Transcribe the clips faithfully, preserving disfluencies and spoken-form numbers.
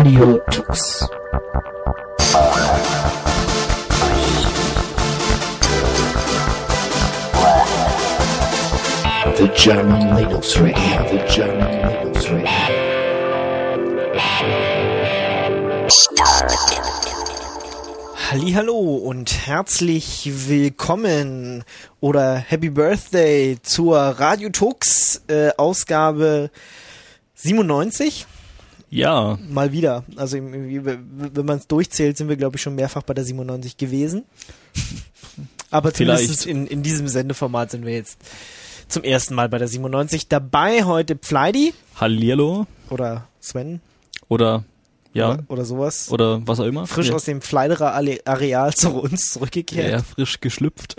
Radio Tux. The German Linux Radio, the German Linux Radio. Hallihallo und herzlich willkommen oder Happy Birthday zur Radio Tux äh, Ausgabe siebenundneunzig. Ja. Mal wieder. Also wenn man es durchzählt, sind wir glaube ich schon mehrfach bei der siebenundneunzig gewesen. Aber zumindest in, in diesem Sendeformat sind wir jetzt zum ersten Mal bei der siebenundneunzig. Dabei heute Pfleidi. Hallihallo. Oder Sven. Oder, ja. Oder, oder sowas. Oder was auch immer. Frisch ja. aus dem Pfleiderer Areal zu uns zurückgekehrt. Ja, frisch geschlüpft.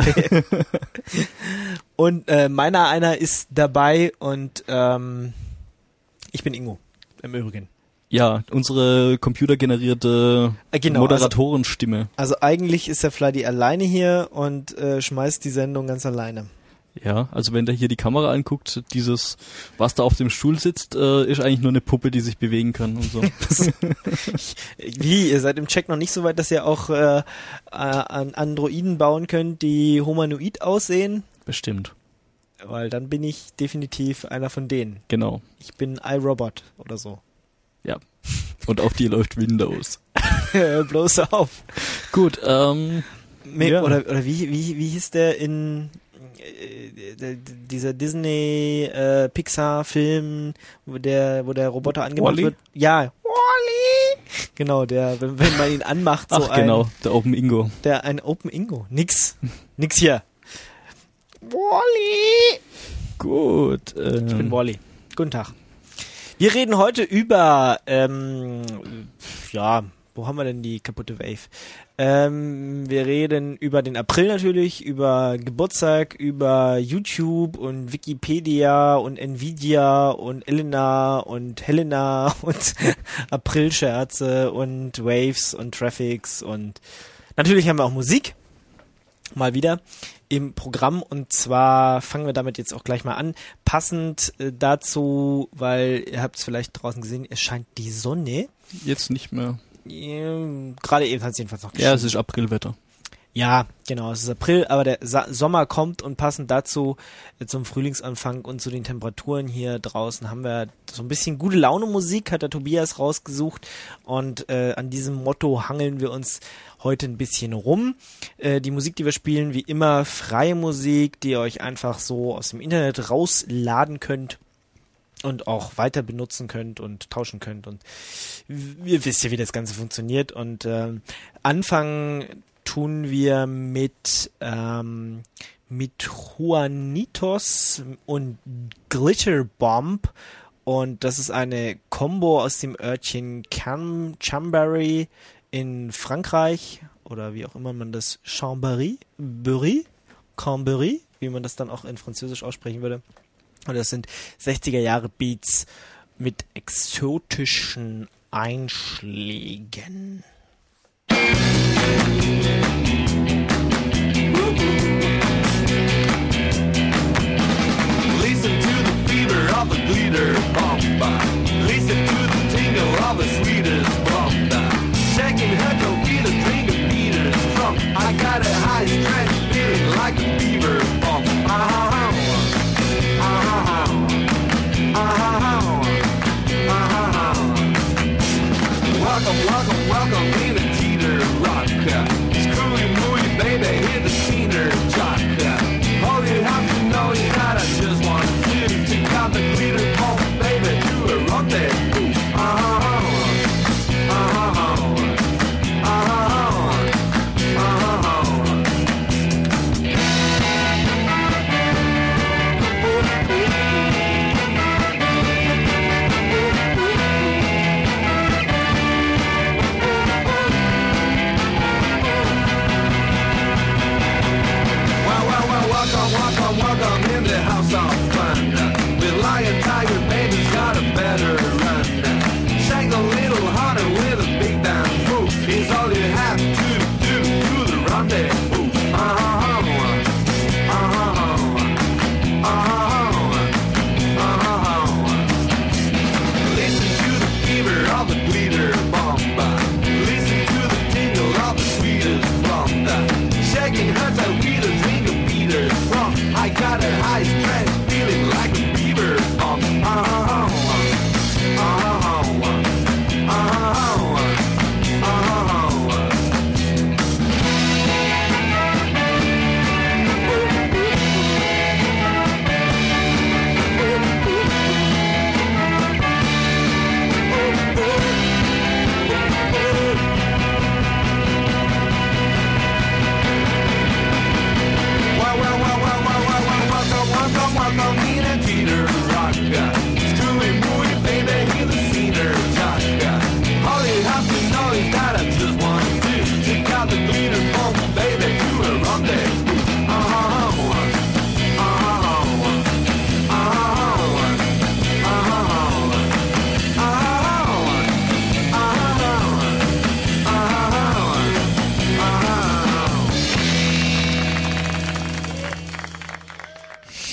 Und äh, meiner einer ist dabei und ähm, ich bin Ingo, im Übrigen. Ja, unsere computergenerierte äh, genau, Moderatorenstimme. Also, also eigentlich ist der Fladdy alleine hier und äh, schmeißt die Sendung ganz alleine. Ja, also wenn der hier die Kamera anguckt, dieses, was da auf dem Stuhl sitzt, äh, ist eigentlich nur eine Puppe, die sich bewegen kann und so. Wie, ihr seid im Check noch nicht so weit, dass ihr auch äh, an Androiden bauen könnt, die humanoid aussehen? Bestimmt. Weil dann bin ich definitiv einer von denen. Genau. Ich bin iRobot oder so. Ja. Und auf die läuft Windows. Bloß auf. Gut, ähm. Me- ja. Oder, oder wie, wie, wie hieß der in äh, dieser Disney-Pixar-Film, wo der, wo der Roboter angemacht Wall-E? wird? Ja. Wall-E! Genau, der, wenn, wenn man ihn anmacht, so Ach, ein. genau, der Open Ingo. Der, ein Open Ingo. Nix. Nix hier. Wall-E! Gut. Äh, Ich bin Wall-E. Guten Tag. Wir reden heute über, ähm, ja, wo haben wir denn die kaputte Wave? Ähm, wir reden über den April natürlich, über Geburtstag, über YouTube und Wikipedia und Nvidia und Elena und Helena und Aprilscherze und Waves und Traffics und natürlich haben wir auch Musik. Mal wieder im Programm und zwar fangen wir damit jetzt auch gleich mal an. Passend äh, dazu, weil ihr habt es vielleicht draußen gesehen, es scheint die Sonne. Jetzt nicht mehr. Ähm, Gerade eben hat es jedenfalls noch Ja, es ist Aprilwetter. Ja, genau, es ist April, aber der Sa- Sommer kommt und passend dazu äh, zum Frühlingsanfang und zu den Temperaturen hier draußen haben wir so ein bisschen gute Laune Musik, hat der Tobias rausgesucht und äh, an diesem Motto hangeln wir uns heute ein bisschen rum. Äh, die Musik, die wir spielen, wie immer freie Musik, die ihr euch einfach so aus dem Internet rausladen könnt und auch weiter benutzen könnt und tauschen könnt und ihr wisst ja, wie das Ganze funktioniert und ähm, anfangen tun wir mit ähm, mit Juanitos und Glitterbomb und das ist eine Combo aus dem Örtchen Cam- Chambéry in Frankreich oder wie auch immer man das Chambéry, Bury, Chambéry, wie man das dann auch in Französisch aussprechen würde. Und das sind sechziger Jahre Beats mit exotischen Einschlägen. Listen to the fever of the glitter bomb. Listen to the tingle of the sweetest bomb. Shaking her toe, feel a drink of Peter strong. I got a high strength feeling like a fever bomb. Ah, ah, ah, ah. Welcome, welcome, welcome in a teeter rock. Screwy mooey, baby, hit the cedar jock. All you have to know is that I just want you to take out the glitter bomb, baby, do a rendezvous. Ah, ah, ah, ah, welcome, welcome in the house of fun. The lion tiger baby's got a better run. Shake a little harder with a big band move. Is all you have to do to the rendezvous. Uh-huh, uh-huh, uh-huh, uh-huh. Listen to the fever of the glitter bomb.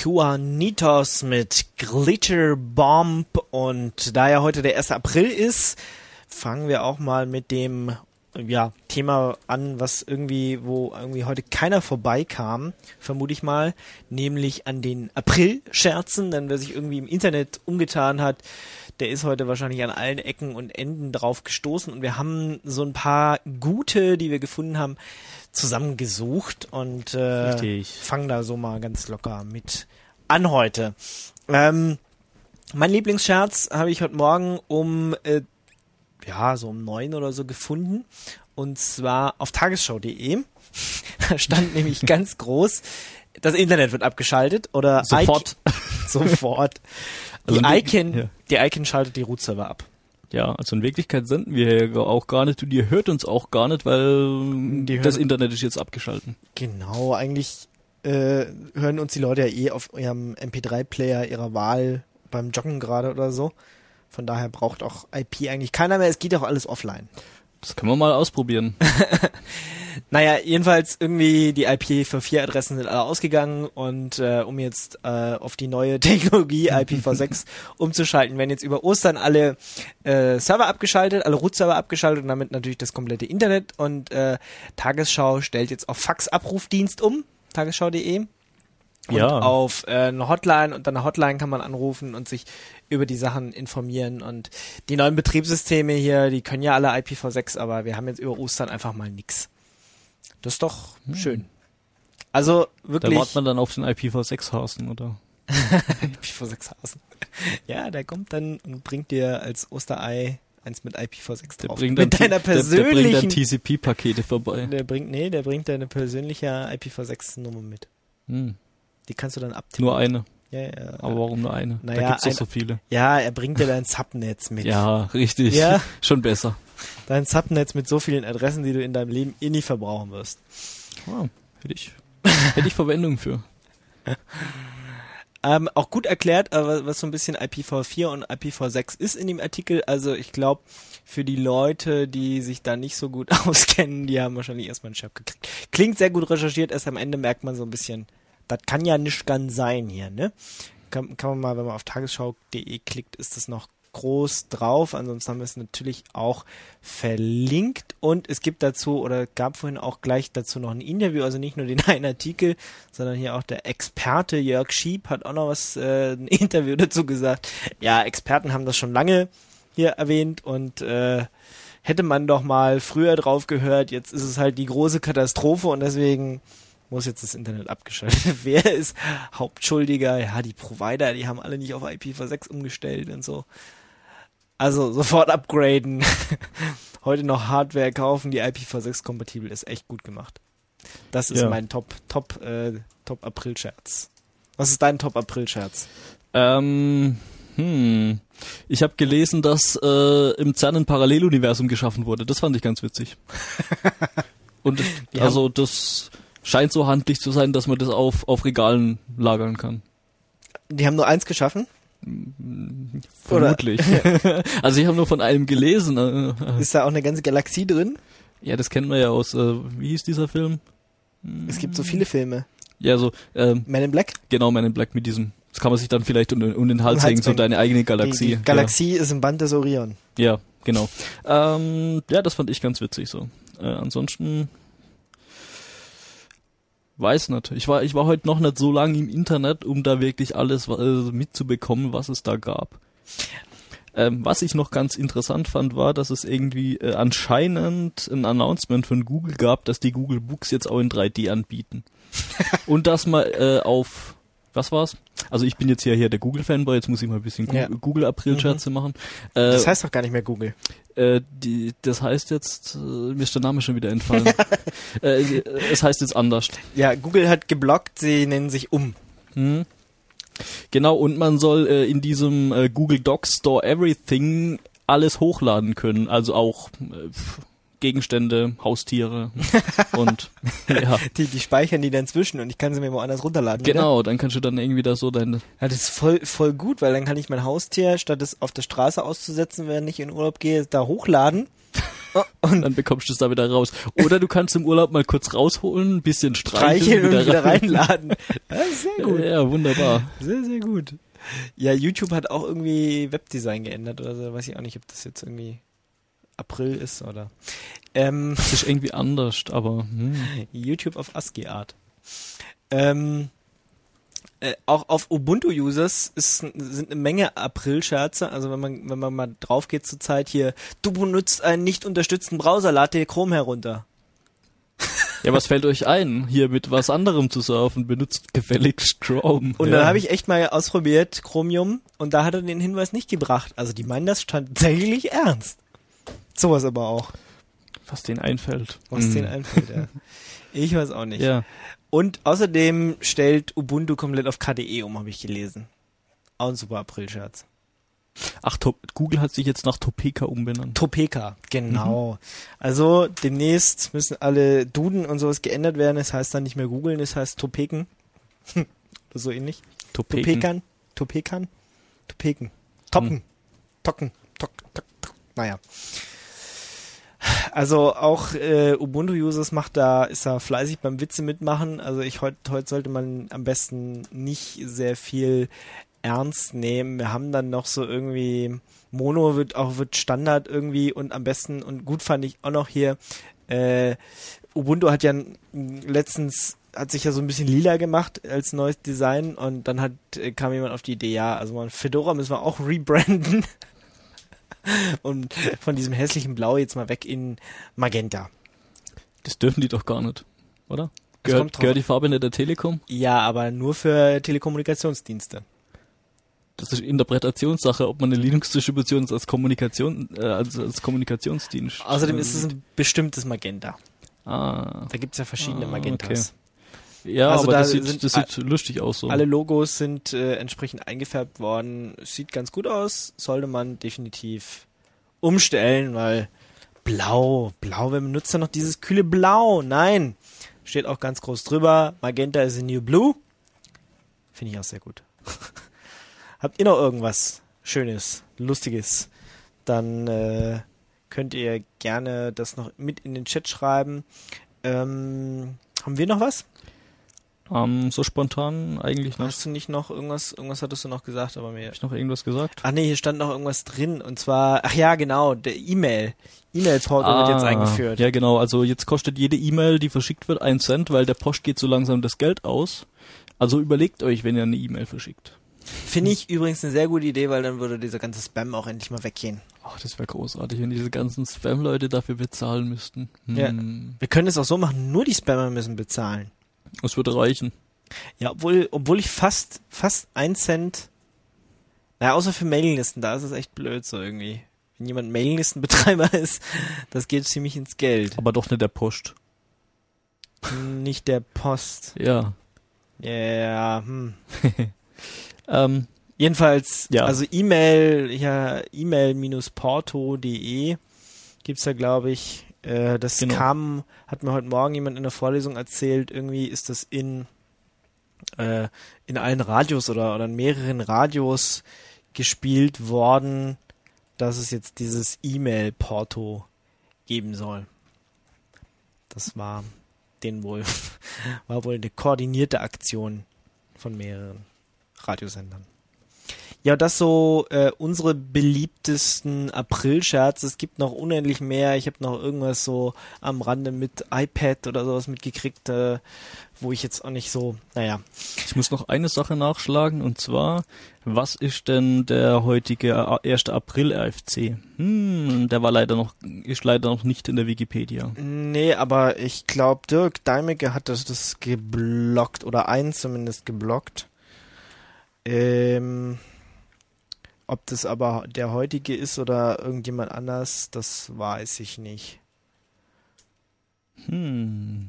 Juanitos mit Glitter Bomb, und da ja heute der erste April ist, fangen wir auch mal mit dem ja, Thema an, was irgendwie, wo irgendwie heute keiner vorbeikam, vermute ich mal, nämlich an den April-Scherzen, denn wer sich irgendwie im Internet umgetan hat, der ist heute wahrscheinlich an allen Ecken und Enden drauf gestoßen, und wir haben so ein paar gute, die wir gefunden haben, zusammengesucht und äh, fangen da so mal ganz locker mit an heute. Ähm, mein Lieblingsscherz habe ich heute Morgen um äh, ja, so um neun oder so gefunden, und zwar auf tagesschau punkt de. Da stand nämlich ganz groß, das Internet wird abgeschaltet, oder sofort. I- sofort. Die Also Icon, ja. die Icon schaltet die Root-Server ab. Ja, also in Wirklichkeit senden wir ja auch gar nicht, und ihr hört uns auch gar nicht, weil Die das hören- Internet ist jetzt abgeschaltet. Genau, eigentlich äh, hören uns die Leute ja eh auf ihrem M P drei Player ihrer Wahl beim Joggen gerade oder so. Von daher braucht auch I P eigentlich keiner mehr. Es geht auch alles offline. Das können wir mal ausprobieren. Naja, jedenfalls irgendwie die I P v vier Adressen sind alle ausgegangen, und äh, um jetzt äh, auf die neue Technologie I P v sechs umzuschalten, werden jetzt über Ostern alle äh, Server abgeschaltet, alle Root-Server abgeschaltet, und damit natürlich das komplette Internet, und äh, Tagesschau stellt jetzt auf Fax-Abrufdienst um, tagesschau punkt de. Und Ja. auf äh, eine Hotline, und an der Hotline kann man anrufen und sich über die Sachen informieren, und die neuen Betriebssysteme hier, die können ja alle I P v sechs, aber wir haben jetzt über Ostern einfach mal nix. Das ist doch Hm. schön. Also Da wirklich wartet man dann auf den I P v sechs Hasen, oder? I P v sechs Hasen. Ja, der kommt dann und bringt dir als Osterei eins mit I P v sechs Der drauf. bringt dann, mit deiner der, der bringt dann persönlichen T C P-Pakete vorbei. der bringt nee, der bringt deine persönliche I P v sechs Nummer mit. Hm. Die kannst du dann abtippen. Nur eine. Ja, ja, Aber warum nur eine? Naja, da gibt's doch ein- so viele. ja, er bringt dir dein Subnetz mit. Ja, richtig. Ja. Schon besser. Dein Subnetz mit so vielen Adressen, die du in deinem Leben eh nie verbrauchen wirst. Wow, hätte ich, hätte ich Verwendung für. Ähm, auch gut erklärt, aber was so ein bisschen I P v vier und I P v sechs ist in dem Artikel. Also ich glaube, für die Leute, die sich da nicht so gut auskennen, die haben wahrscheinlich erstmal einen Schock gekriegt. Klingt sehr gut recherchiert, erst am Ende merkt man so ein bisschen, das kann ja nicht ganz sein hier, ne? Kann, kann man mal, wenn man auf tagesschau punkt de klickt, ist das noch groß drauf. Ansonsten haben wir es natürlich auch verlinkt, und es gibt dazu, oder gab vorhin auch gleich dazu noch ein Interview, also nicht nur den einen Artikel, sondern hier auch der Experte Jörg Schieb hat auch noch was, äh, ein Interview dazu gesagt. Ja, Experten haben das schon lange hier erwähnt, und äh, hätte man doch mal früher drauf gehört, jetzt ist es halt die große Katastrophe, und deswegen muss jetzt das Internet abgeschaltet. Wer ist Hauptschuldiger? Ja, die Provider, die haben alle nicht auf I P v sechs umgestellt und so. Also sofort upgraden. Heute noch Hardware kaufen, die I P v sechs kompatibel ist. Echt gut gemacht. Das ist Ja. mein Top, Top, äh, Top April-Scherz. Was ist dein Top April-Scherz? Ähm, hm. Ich habe gelesen, dass äh, im CERN ein Paralleluniversum geschaffen wurde. Das fand ich ganz witzig. Und Die also das scheint so handlich zu sein, dass man das auf, auf Regalen lagern kann. Die haben nur eins geschaffen? Vermutlich. Also ich habe nur von einem gelesen. Äh, Ist da auch eine ganze Galaxie drin? ja, das kennen wir ja aus, äh, wie hieß dieser Film? Es gibt so viele Filme. Ja, so, ähm, Man in Black? genau, Man in Black mit diesem. Das kann man sich dann vielleicht um, um den Hals Um Hals hängen, so hängen. deine eigene Die, Galaxie. die Galaxie ist im Band des Orion. Ja, ja genau. Ähm, ja, das fand ich ganz witzig so. Äh, ansonsten weiß nicht. Ich war, ich war heute noch nicht so lange im Internet, um da wirklich alles äh, mitzubekommen, was es da gab. Ähm, was ich noch ganz interessant fand, war, dass es irgendwie äh, anscheinend ein Announcement von Google gab, dass die Google Books jetzt auch in drei D anbieten. Und dass man äh, auf, was war's? Also ich bin jetzt ja hier der Google-Fanboy, jetzt muss ich mal ein bisschen Gu- Ja. Google-April-Scherze machen. Äh, Das heißt doch gar nicht mehr Google. äh, die, das heißt jetzt, äh, mir ist der Name schon wieder entfallen. äh, es heißt jetzt anders. Ja, Google hat geblockt, sie nennen sich um. Hm. Genau, und man soll äh, in diesem äh, Google Docs Store Everything alles hochladen können, also auch äh, Gegenstände, Haustiere und ja. Die, die speichern die dann zwischen, und ich kann sie mir woanders runterladen. Wieder. Genau, dann kannst du dann irgendwie da so deine... Ja, das ist voll, voll gut, weil dann kann ich mein Haustier, statt es auf der Straße auszusetzen, wenn ich in Urlaub gehe, da hochladen. und dann bekommst du es da wieder raus. Oder du kannst im Urlaub mal kurz rausholen, ein bisschen streicheln, Streicheln und wieder, wieder rein. reinladen. Das ist sehr gut. Ja, wunderbar. Sehr, sehr gut. Ja, YouTube hat auch irgendwie Webdesign geändert oder so. Weiß ich auch nicht, ob das jetzt irgendwie April ist oder. Ähm, Das ist irgendwie anders, aber hm. YouTube auf ASCII-Art. Ähm, äh, auch auf Ubuntu-Users ist, sind eine Menge April-Scherze. Also wenn man, wenn man mal drauf geht zur Zeit hier, du benutzt einen nicht unterstützten Browser, lad dir Chrome herunter. Ja, was fällt euch ein, hier mit was anderem zu surfen? Benutzt gefälligst Chrome. Und ja. dann habe ich echt mal ausprobiert, Chromium, und da hat er den Hinweis nicht gebracht. Also die meinen das tatsächlich ernst. Sowas aber auch. Was denen einfällt. Was Hm. denen einfällt, ja. Ich weiß auch nicht. Ja. Und außerdem stellt Ubuntu komplett auf K D E um, habe ich gelesen. Auch ein super April-Scherz. Ach, Top- Google hat sich jetzt nach Topeka umbenannt. Topeka, genau. Also demnächst müssen alle Duden und sowas geändert werden. Es heißt dann nicht mehr googeln, es heißt Topeken. So ähnlich. Topeken. Topekan, Topekan, Topeken. Toppen, Hm. Tocken, Tok, Tok, Tok. Naja. Also auch äh, Ubuntu-Users macht da, ist da fleißig beim Witze mitmachen. Also ich heute heute sollte man am besten nicht sehr viel ernst nehmen. Wir haben dann noch so irgendwie Mono wird auch wird Standard irgendwie und am besten und gut fand ich auch noch hier äh, Ubuntu hat ja n- letztens hat sich ja so ein bisschen lila gemacht als neues Design und dann hat äh, kam jemand auf die Idee, ja, also mal Fedora müssen wir auch rebranden. Und von diesem hässlichen Blau jetzt mal weg in Magenta. Das dürfen die doch gar nicht, oder? kommt Gehört, drauf gehört die Farbe nicht der Telekom? Ja, aber nur für Telekommunikationsdienste. Das ist Interpretationssache, ob man eine Linux-Distribution als Kommunikation, äh, als, als Kommunikationsdienst. Außerdem äh, ist es ein bestimmtes Magenta. Ah. Da gibt's ja verschiedene Ah, Magentas. Ja, Also aber da das sieht, sind das sieht lustig aus so. Alle Logos sind äh, entsprechend eingefärbt worden. Sieht ganz gut aus. Sollte man definitiv umstellen, weil blau, blau, wer benutzt da noch dieses kühle Blau? Nein. Steht auch ganz groß drüber. Magenta is the new blue. Finde ich auch sehr gut. Habt ihr noch irgendwas Schönes, Lustiges? Dann äh, könnt ihr gerne das noch mit in den Chat schreiben. Ähm, haben wir noch was? Ähm, so spontan eigentlich noch. Hast du nicht noch irgendwas, irgendwas hattest du noch gesagt, aber mir... Hab ich noch irgendwas gesagt? Ach nee, hier stand noch irgendwas drin und zwar, ach ja, genau, der E-Mail. E-Mail-Porto wird jetzt eingeführt. Ja, genau. Also jetzt kostet jede E-Mail, die verschickt wird, ein Cent, weil der Post geht so langsam das Geld aus. Also überlegt euch, wenn ihr eine E-Mail verschickt. Finde ich übrigens eine sehr gute Idee, weil dann würde dieser ganze Spam auch endlich mal weggehen. Ach, das wäre großartig, wenn diese ganzen Spam-Leute dafür bezahlen müssten. Hm. Ja. Wir können es auch so machen, nur die Spammer müssen bezahlen. Das würde reichen. Ja, obwohl, obwohl ich fast, fast ein Cent, naja, außer für Mailinglisten, da ist es echt blöd so irgendwie. Wenn jemand Mailinglistenbetreiber ist, das geht ziemlich ins Geld. Aber doch nicht der Post. Nicht der Post. Ja. Ja, hm. Ähm, Jedenfalls, Ja. also E-Mail, ja, e-mail-porto punkt de gibt's da, glaube ich. Äh, das Genau. kam, hat mir heute Morgen jemand in der Vorlesung erzählt, irgendwie ist das in äh, in allen Radios oder, oder in mehreren Radios gespielt worden, dass es jetzt dieses E-Mail-Porto geben soll. Das war den wohl, war wohl eine koordinierte Aktion von mehreren Radiosendern. Ja, das so äh, unsere beliebtesten April-Scherze. Es gibt noch unendlich mehr. Ich habe noch irgendwas so am Rande mit iPad oder sowas mitgekriegt, äh, wo ich jetzt auch nicht so, naja. ich muss noch eine Sache nachschlagen, und zwar, was ist denn der heutige erste April R F C? Hm, der war leider noch, ist leider noch nicht in der Wikipedia. Nee, aber ich glaube, Dirk Deimecke hat das, das geblockt oder einen zumindest geblockt. Ähm, ob das aber der heutige ist oder irgendjemand anders, das weiß ich nicht. Hm.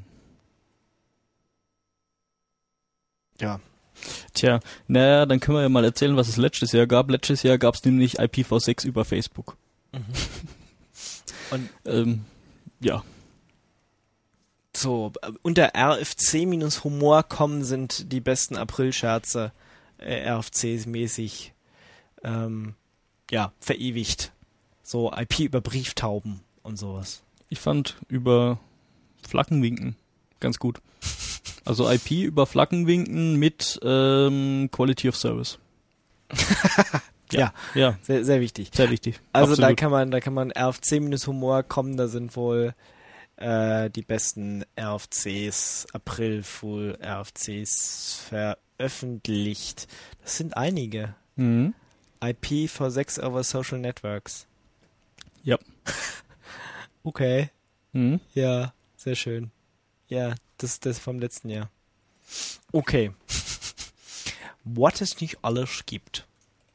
Ja. Tja, naja, dann können wir ja mal erzählen, was es letztes Jahr gab. Letztes Jahr gab es nämlich I P v six über Facebook. Und Ähm, ja. so, äh, unter R F C-Humor kommen sind die besten April-Scherze äh, R F C-mäßig ähm, ja, verewigt. So I P über Brieftauben und sowas. Ich fand über Flaggenwinken ganz gut. Also I P über Flaggenwinken mit ähm, Quality of Service. Ja, Ja, sehr, sehr wichtig. sehr wichtig. Also da Absolut. kann man, da kann man R F C-Humor kommen, da sind wohl äh, die besten R F Cs, April-Fool R F Cs veröffentlicht. Das sind einige. Mhm. I P v sechs over Social Networks. Ja. Okay, Mhm. ja, sehr schön. Ja, das das vom letzten Jahr. Okay. Was es nicht alles gibt.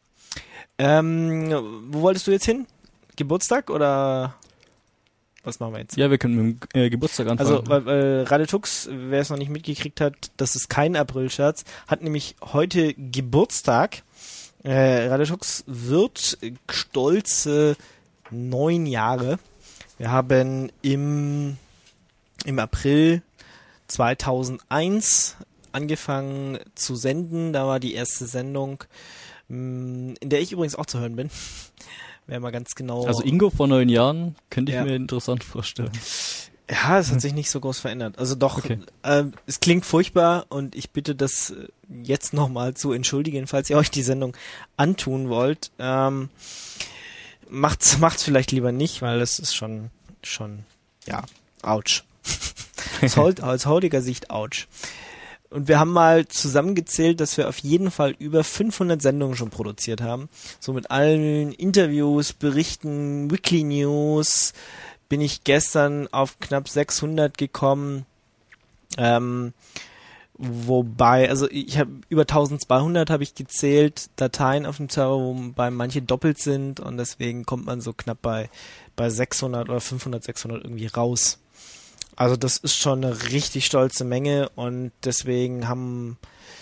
Ähm, wo wolltest du jetzt hin? Geburtstag oder was machen wir jetzt? Ja, wir können mit dem äh, Geburtstag anfangen. Also, weil, weil Radetux, wer es noch nicht mitgekriegt hat, das ist kein April-Scherz, hat nämlich heute Geburtstag. Äh, Radetux wird stolze neun Jahre. Wir haben im, im April zweitausendeins angefangen zu senden. Da war die erste Sendung, in der ich übrigens auch zu hören bin. Wäre mal ganz genau. Also Ingo vor neun Jahren könnte ich Ja. mir interessant vorstellen. Ja, es hat sich nicht so groß verändert. Also doch, Okay. äh, es klingt furchtbar und ich bitte das äh, jetzt nochmal zu entschuldigen, falls ihr euch die Sendung antun wollt. Ähm, macht's, macht's vielleicht lieber nicht, weil das ist schon, schon, ja, ouch. aus, heut, aus heutiger Sicht ouch. Und wir haben mal zusammengezählt, dass wir auf jeden Fall über fünfhundert Sendungen schon produziert haben. So mit allen Interviews, Berichten, Weekly News bin ich gestern auf knapp sechshundert gekommen. Ähm, wobei, also ich habe über eintausendzweihundert habe ich gezählt, Dateien auf dem Server, wobei manche doppelt sind und deswegen kommt man so knapp bei, bei sechshundert oder fünfhundert, sechshundert irgendwie raus. Also das ist schon eine richtig stolze Menge und deswegen haben,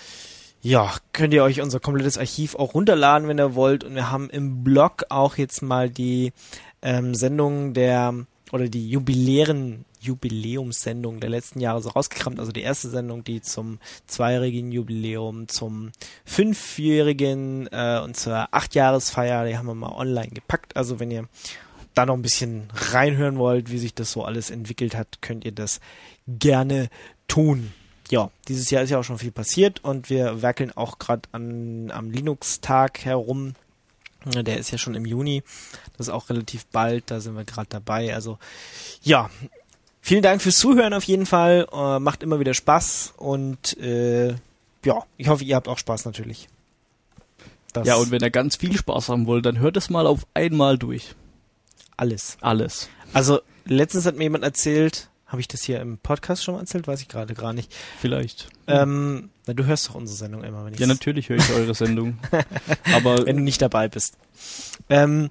ja, könnt ihr euch unser komplettes Archiv auch runterladen, wenn ihr wollt. Und wir haben im Blog auch jetzt mal die ähm, Sendungen der, oder die jubilären Jubiläumssendungen der letzten Jahre so rausgekramt. Also die erste Sendung, die zum zweijährigen Jubiläum, zum fünfjährigen äh, und zur achtjahresfeier, die haben wir mal online gepackt. Also wenn ihr da noch ein bisschen reinhören wollt, wie sich das so alles entwickelt hat, könnt ihr das gerne tun. Ja, dieses Jahr ist ja auch schon viel passiert und wir werkeln auch gerade an am Linux-Tag herum. Der ist ja schon im Juni. Das ist auch relativ bald, da sind wir gerade dabei. Also ja, vielen Dank fürs Zuhören auf jeden Fall. Äh, macht immer wieder Spaß und äh, ja, ich hoffe, ihr habt auch Spaß natürlich. Das Ja, und wenn ihr ganz viel Spaß haben wollt, dann hört es mal auf einmal durch. alles. Alles. Also, letztens hat mir jemand erzählt, habe ich das hier im Podcast schon mal erzählt? Weiß ich gerade gar nicht. Vielleicht. Ähm, na, du hörst doch unsere Sendung immer, wenn ich Ja, natürlich höre ich eure Sendung. Aber wenn du nicht dabei bist. Ähm,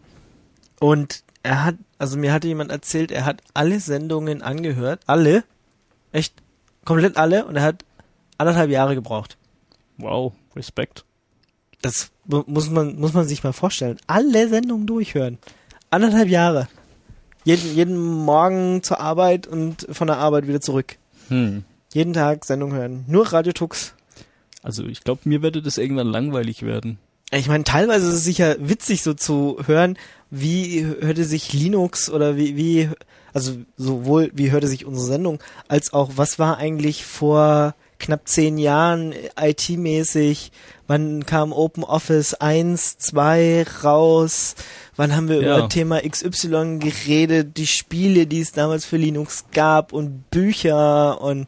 und er hat, also mir hatte jemand erzählt, er hat alle Sendungen angehört, alle, echt, komplett alle, und er hat anderthalb Jahre gebraucht. wow, Respekt. Das mu- muss man, muss man sich mal vorstellen. Alle Sendungen durchhören. Anderthalb Jahre. Jeden, jeden Morgen zur Arbeit und von der Arbeit wieder zurück. Hm. Jeden Tag Sendung hören. Nur Radiotux. Also ich glaube, mir würde das irgendwann langweilig werden. Ich meine, teilweise ist es sicher witzig so zu hören, wie hörte sich Linux oder wie, wie, also sowohl wie hörte sich unsere Sendung, als auch was war eigentlich vor knapp zehn Jahren I T-mäßig, wann kam OpenOffice eins, zwei raus, wann haben wir Ja. über Thema X Y geredet, die Spiele, die es damals für Linux gab und Bücher und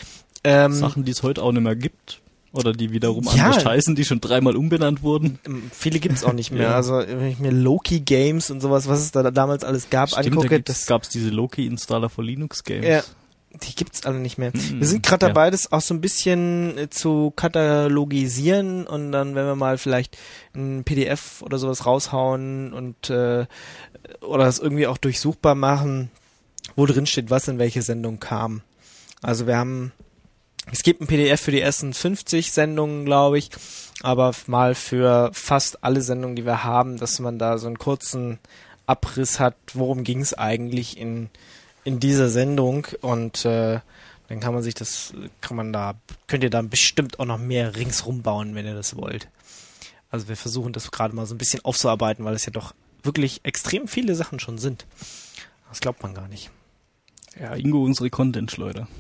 ähm, Sachen, die es heute auch nicht mehr gibt. Oder die wiederum Ja. anders heißen, die schon dreimal umbenannt wurden. Ähm, Viele gibt's auch nicht mehr. Ja. Also wenn ich mir Loki Games und sowas, was es da damals alles gab, Stimmt, da angucke, gibt's, das gab's diese Loki-Installer für Linux-Games. ja, die gibt's alle nicht mehr. Mhm, Wir sind gerade ja. dabei, das auch so ein bisschen äh, zu katalogisieren und dann, wenn wir mal vielleicht ein P D F oder sowas raushauen und äh, oder es irgendwie auch durchsuchbar machen, wo drin steht, was in welche Sendung kam. Also wir haben Es gibt ein P D F für die ersten fünfzig Sendungen, glaube ich, aber mal für fast alle Sendungen, die wir haben, dass man da so einen kurzen Abriss hat, worum ging es eigentlich in in dieser Sendung und äh, dann kann man sich das, kann man da, könnt ihr da bestimmt auch noch mehr ringsrum bauen, wenn ihr das wollt. Also wir versuchen das gerade mal so ein bisschen aufzuarbeiten, weil es ja doch wirklich extrem viele Sachen schon sind. Das glaubt man gar nicht. Ja, Ingo, unsere Content-Schleuder.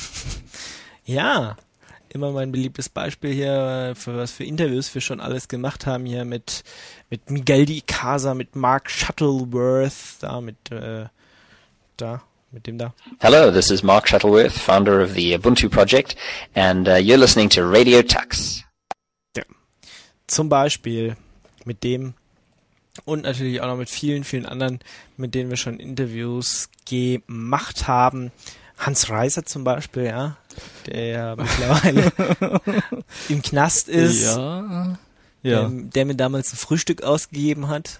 Ja, immer mein beliebtes Beispiel hier, für was für Interviews wir schon alles gemacht haben, hier mit, mit Miguel de Icaza, mit Mark Shuttleworth, da mit, äh, da, mit dem da. Hello, this is Mark Shuttleworth, founder of the Ubuntu project, and uh, you're listening to Radio Tux. Ja. Zum Beispiel mit dem und natürlich auch noch mit vielen, vielen anderen, mit denen wir schon Interviews gemacht haben. Hans Reiser zum Beispiel, ja, der ja mittlerweile im Knast ist, Ja, ja. Der, der mir damals ein Frühstück ausgegeben hat.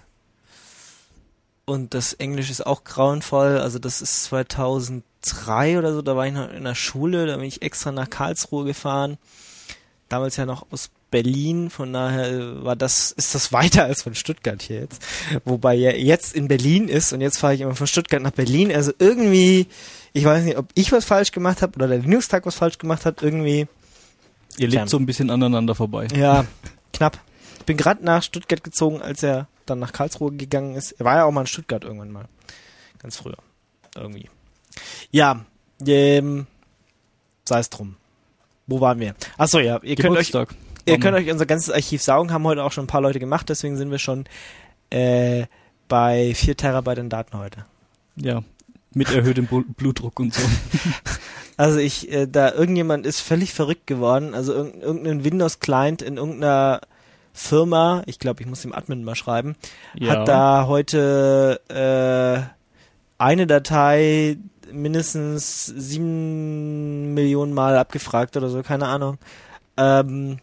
Und das Englisch ist auch grauenvoll, also das ist zweitausenddrei oder so, da war ich noch in der Schule, da bin ich extra nach Karlsruhe gefahren, damals ja noch aus Berlin, von daher war das, ist das weiter als von Stuttgart hier jetzt, wobei er jetzt in Berlin ist und jetzt fahre ich immer von Stuttgart nach Berlin, also irgendwie, ich weiß nicht, ob ich was falsch gemacht habe oder der Linux-Tag was falsch gemacht hat, irgendwie. Ihr lebt so ein bisschen aneinander vorbei. Ja, knapp. Ich bin gerade nach Stuttgart gezogen, als er dann nach Karlsruhe gegangen ist. Er war ja auch mal in Stuttgart irgendwann mal. Ganz früher. Irgendwie. Ja, ähm, sei es drum. Wo waren wir? Achso, ja, ihr könnt euch, Geburtstag. ihr könnt euch unser ganzes Archiv saugen, haben heute auch schon ein paar Leute gemacht, deswegen sind wir schon äh, bei vier Terabyte an Daten heute. Ja, mit erhöhtem Bl- Blutdruck und so. Also ich, äh, da irgendjemand ist völlig verrückt geworden, also irg- irgendein Windows-Client in irgendeiner Firma, ich glaube, ich muss dem Admin mal schreiben, Ja. hat da heute äh, eine Datei mindestens sieben Millionen Mal abgefragt oder so, keine Ahnung. Ähm,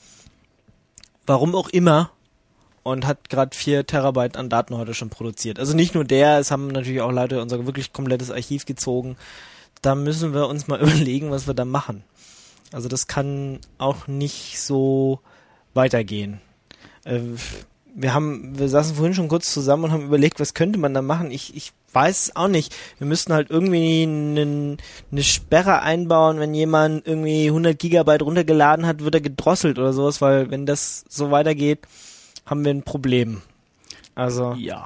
warum auch immer. Und hat gerade vier Terabyte an Daten heute schon produziert. Also nicht nur der, es haben natürlich auch Leute unser wirklich komplettes Archiv gezogen. Da müssen wir uns mal überlegen, was wir da machen. Also das kann auch nicht so weitergehen. Äh, wir haben, wir saßen vorhin schon kurz zusammen und haben überlegt, was könnte man da machen. Ich, ich weiß es auch nicht. Wir müssten halt irgendwie einen, eine Sperre einbauen, wenn jemand irgendwie hundert Gigabyte runtergeladen hat, wird er gedrosselt oder sowas, weil wenn das so weitergeht, haben wir ein Problem. Also Ja.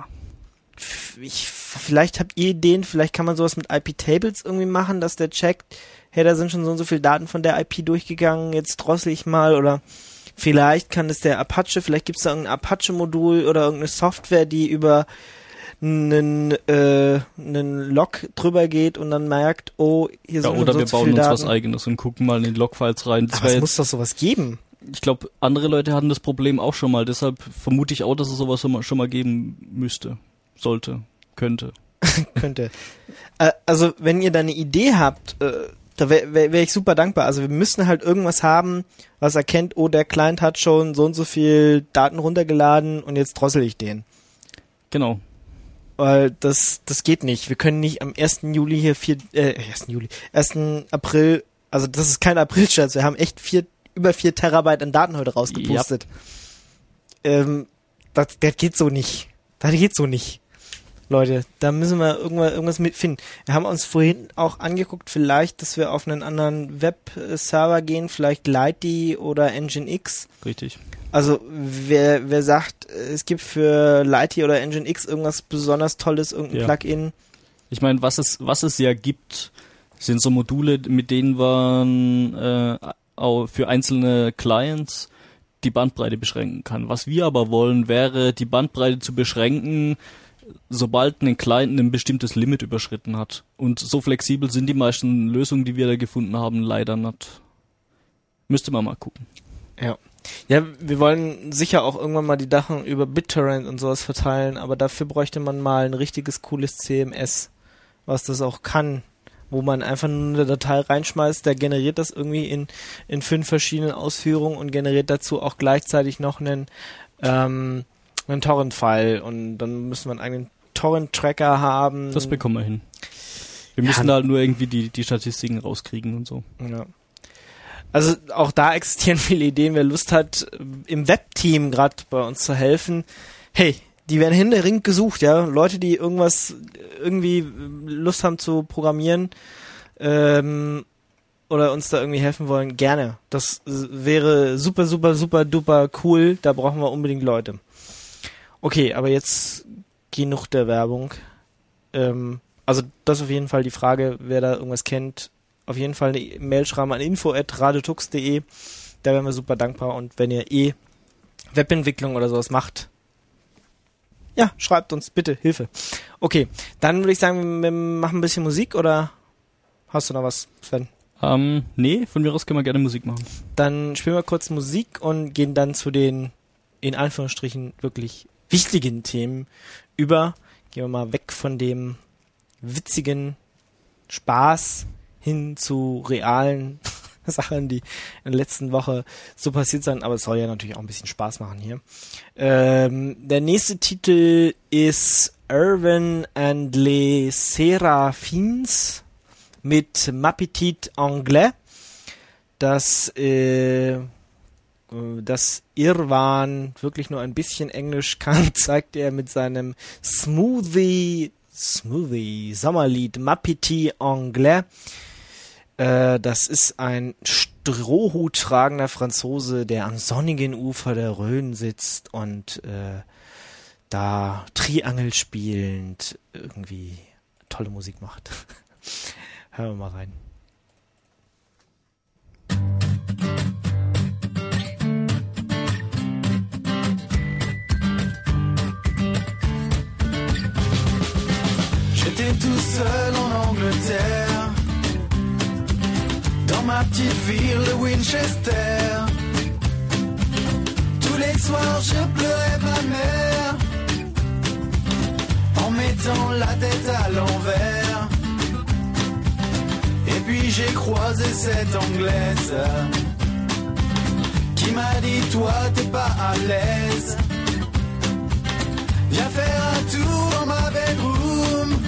ich, vielleicht habt ihr Ideen, vielleicht kann man sowas mit I P-Tables irgendwie machen, dass der checkt, hey, da sind schon so und so viele Daten von der I P durchgegangen, jetzt drossel ich mal, oder vielleicht kann es der Apache, vielleicht gibt es da irgendein Apache-Modul oder irgendeine Software, die über einen, äh, einen Log drüber geht und dann merkt, oh, hier Ja, sind oder so wir zu bauen viele uns Daten. was Eigenes und gucken mal in die Logfiles rein. Das Aber wär es muss jetzt, doch sowas geben. ich glaube, andere Leute hatten das Problem auch schon mal, deshalb vermute ich auch, dass es sowas schon mal, schon mal geben müsste, sollte, könnte. Könnte. Äh, also, wenn ihr da eine Idee habt, äh, da wäre wär, wär ich super dankbar. Also, wir müssen halt irgendwas haben, was erkennt, oh, der Client hat schon so und so viel Daten runtergeladen und jetzt drossel ich den. Genau. Weil das, das geht nicht. Wir können nicht am ersten Juli hier vier, äh, ersten Juli, ersten April, also das ist kein April-Scherz, wir haben echt vier, über vier Terabyte an Daten heute rausgepustet. Ähm, das, das geht so nicht. Das geht so nicht. Leute, da müssen wir irgendwas, irgendwas mitfinden. Wir haben uns vorhin auch angeguckt, vielleicht, dass wir auf einen anderen Web-Server gehen, vielleicht Lighty oder Nginx. Richtig. Also wer, wer sagt, es gibt für Lighty oder Nginx irgendwas besonders Tolles, irgendein Ja. Plugin. Ich meine, was es, was es ja gibt, sind so Module, mit denen man äh, auch für einzelne Clients die Bandbreite beschränken kann. Was wir aber wollen, wäre die Bandbreite zu beschränken, sobald ein Client ein bestimmtes Limit überschritten hat. Und so flexibel sind die meisten Lösungen, die wir da gefunden haben, leider nicht. Müsste man mal gucken. Ja. Ja, wir wollen sicher auch irgendwann mal die Sachen über BitTorrent und sowas verteilen, aber dafür bräuchte man mal ein richtiges cooles C M S, was das auch kann, wo man einfach nur eine Datei reinschmeißt, der generiert das irgendwie in, in fünf verschiedenen Ausführungen und generiert dazu auch gleichzeitig noch einen, ähm, einen Torrent-File und dann müssen wir einen eigenen Torrent-Tracker haben. Das bekommen wir hin. Wir Ja. müssen da halt nur irgendwie die, die Statistiken rauskriegen und so. Ja. Also auch da existieren viele Ideen. Wer Lust hat, im Webteam gerade bei uns zu helfen, hey, die werden händeringend gesucht, ja. Leute, die irgendwas, irgendwie Lust haben zu programmieren ähm, oder uns da irgendwie helfen wollen, gerne. Das wäre super, super, super, duper cool. Da brauchen wir unbedingt Leute. Okay, aber jetzt genug der Werbung. Ähm, also das ist auf jeden Fall die Frage, wer da irgendwas kennt. Auf jeden Fall eine Mail schreiben an info at radiotux punkt de. Da wären wir super dankbar. Und wenn ihr eh Webentwicklung oder sowas macht, ja, schreibt uns bitte Hilfe. Okay, dann würde ich sagen, wir machen ein bisschen Musik, oder hast du noch was, Sven? Ähm, nee, von mir aus können wir gerne Musik machen. Dann spielen wir kurz Musik und gehen dann zu den, in Anführungsstrichen, wirklich wichtigen Themen über. Gehen wir mal weg von dem witzigen Spaß hin zu realen Sachen, die in der letzten Woche so passiert sind, aber es soll ja natürlich auch ein bisschen Spaß machen hier. Ähm, der nächste Titel ist Irvin and les Seraphins mit Ma Petite Anglais. Das, äh, dass Irwan wirklich nur ein bisschen Englisch kann, zeigt er mit seinem Smoothie, Smoothie Sommerlied Ma Petite Anglais. Äh, das ist ein Strohhut tragender Franzose, der am sonnigen Ufer der Rhön sitzt und äh, da Triangel spielend irgendwie tolle Musik macht. Hören wir mal rein. J'étais tout seul en Angleterre, dans ma petite ville de Winchester. Tous les soirs je pleurais ma mère, en mettant la tête à l'envers. Et puis j'ai croisé cette Anglaise qui m'a dit toi t'es pas à l'aise, viens faire un tour dans ma bedroom,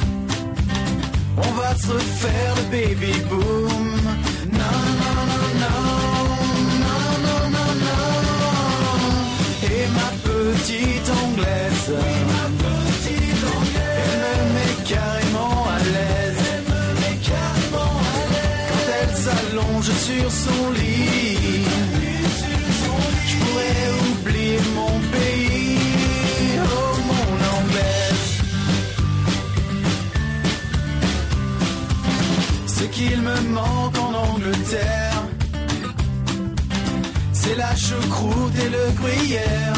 on va se refaire le baby boom. Non, non, non, non, non, non, non, non. Et ma petite Anglaise, oui, ma petite Anglaise, elle me met carrément à l'aise, elle me met carrément à l'aise. Quand elle s'allonge sur son lit, je pourrais oublier mon pays, oh mon Anglaise. Ce qu'il me manque en Angleterre, c'est la choucroute et le gruyère.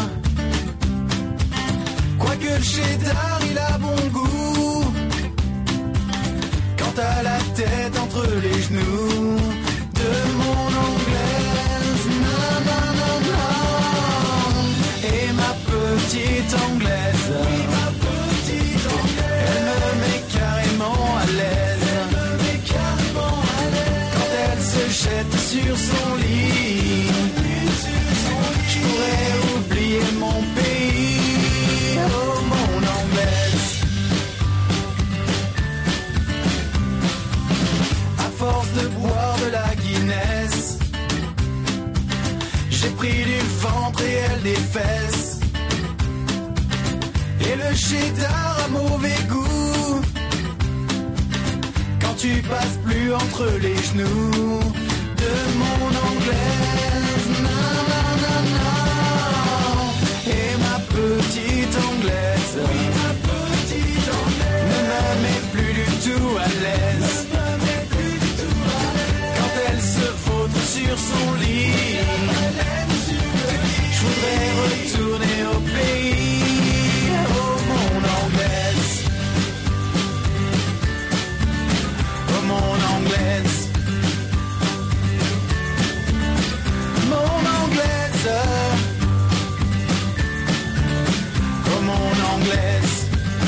Quoique le cheddar il a bon goût, quand t'as la tête entre les genoux de mon Anglaise. Non, non, non, non. Et ma petite Anglaise, oui, ma petite Anglaise, elle me met carrément à l'aise, jette sur son lit, je pourrais oublier mon pays, oh mon Anglaise. À force de boire de la Guinness, j'ai pris du ventre et elle des fesses, et le cheddar a mauvais goût quand tu passes plus entre les genoux de mon Anglaise. Non, non, non, non. Et ma petite Anglaise, oui, ma petite Anglaise, ne me met plus du tout à l'aise, ne me met plus du tout à l'aise. Quand elle se vautre sur son lit, je voudrais retourner au pays, oh mon Anglaise, oh mon Anglaise. Oh mon Anglaise.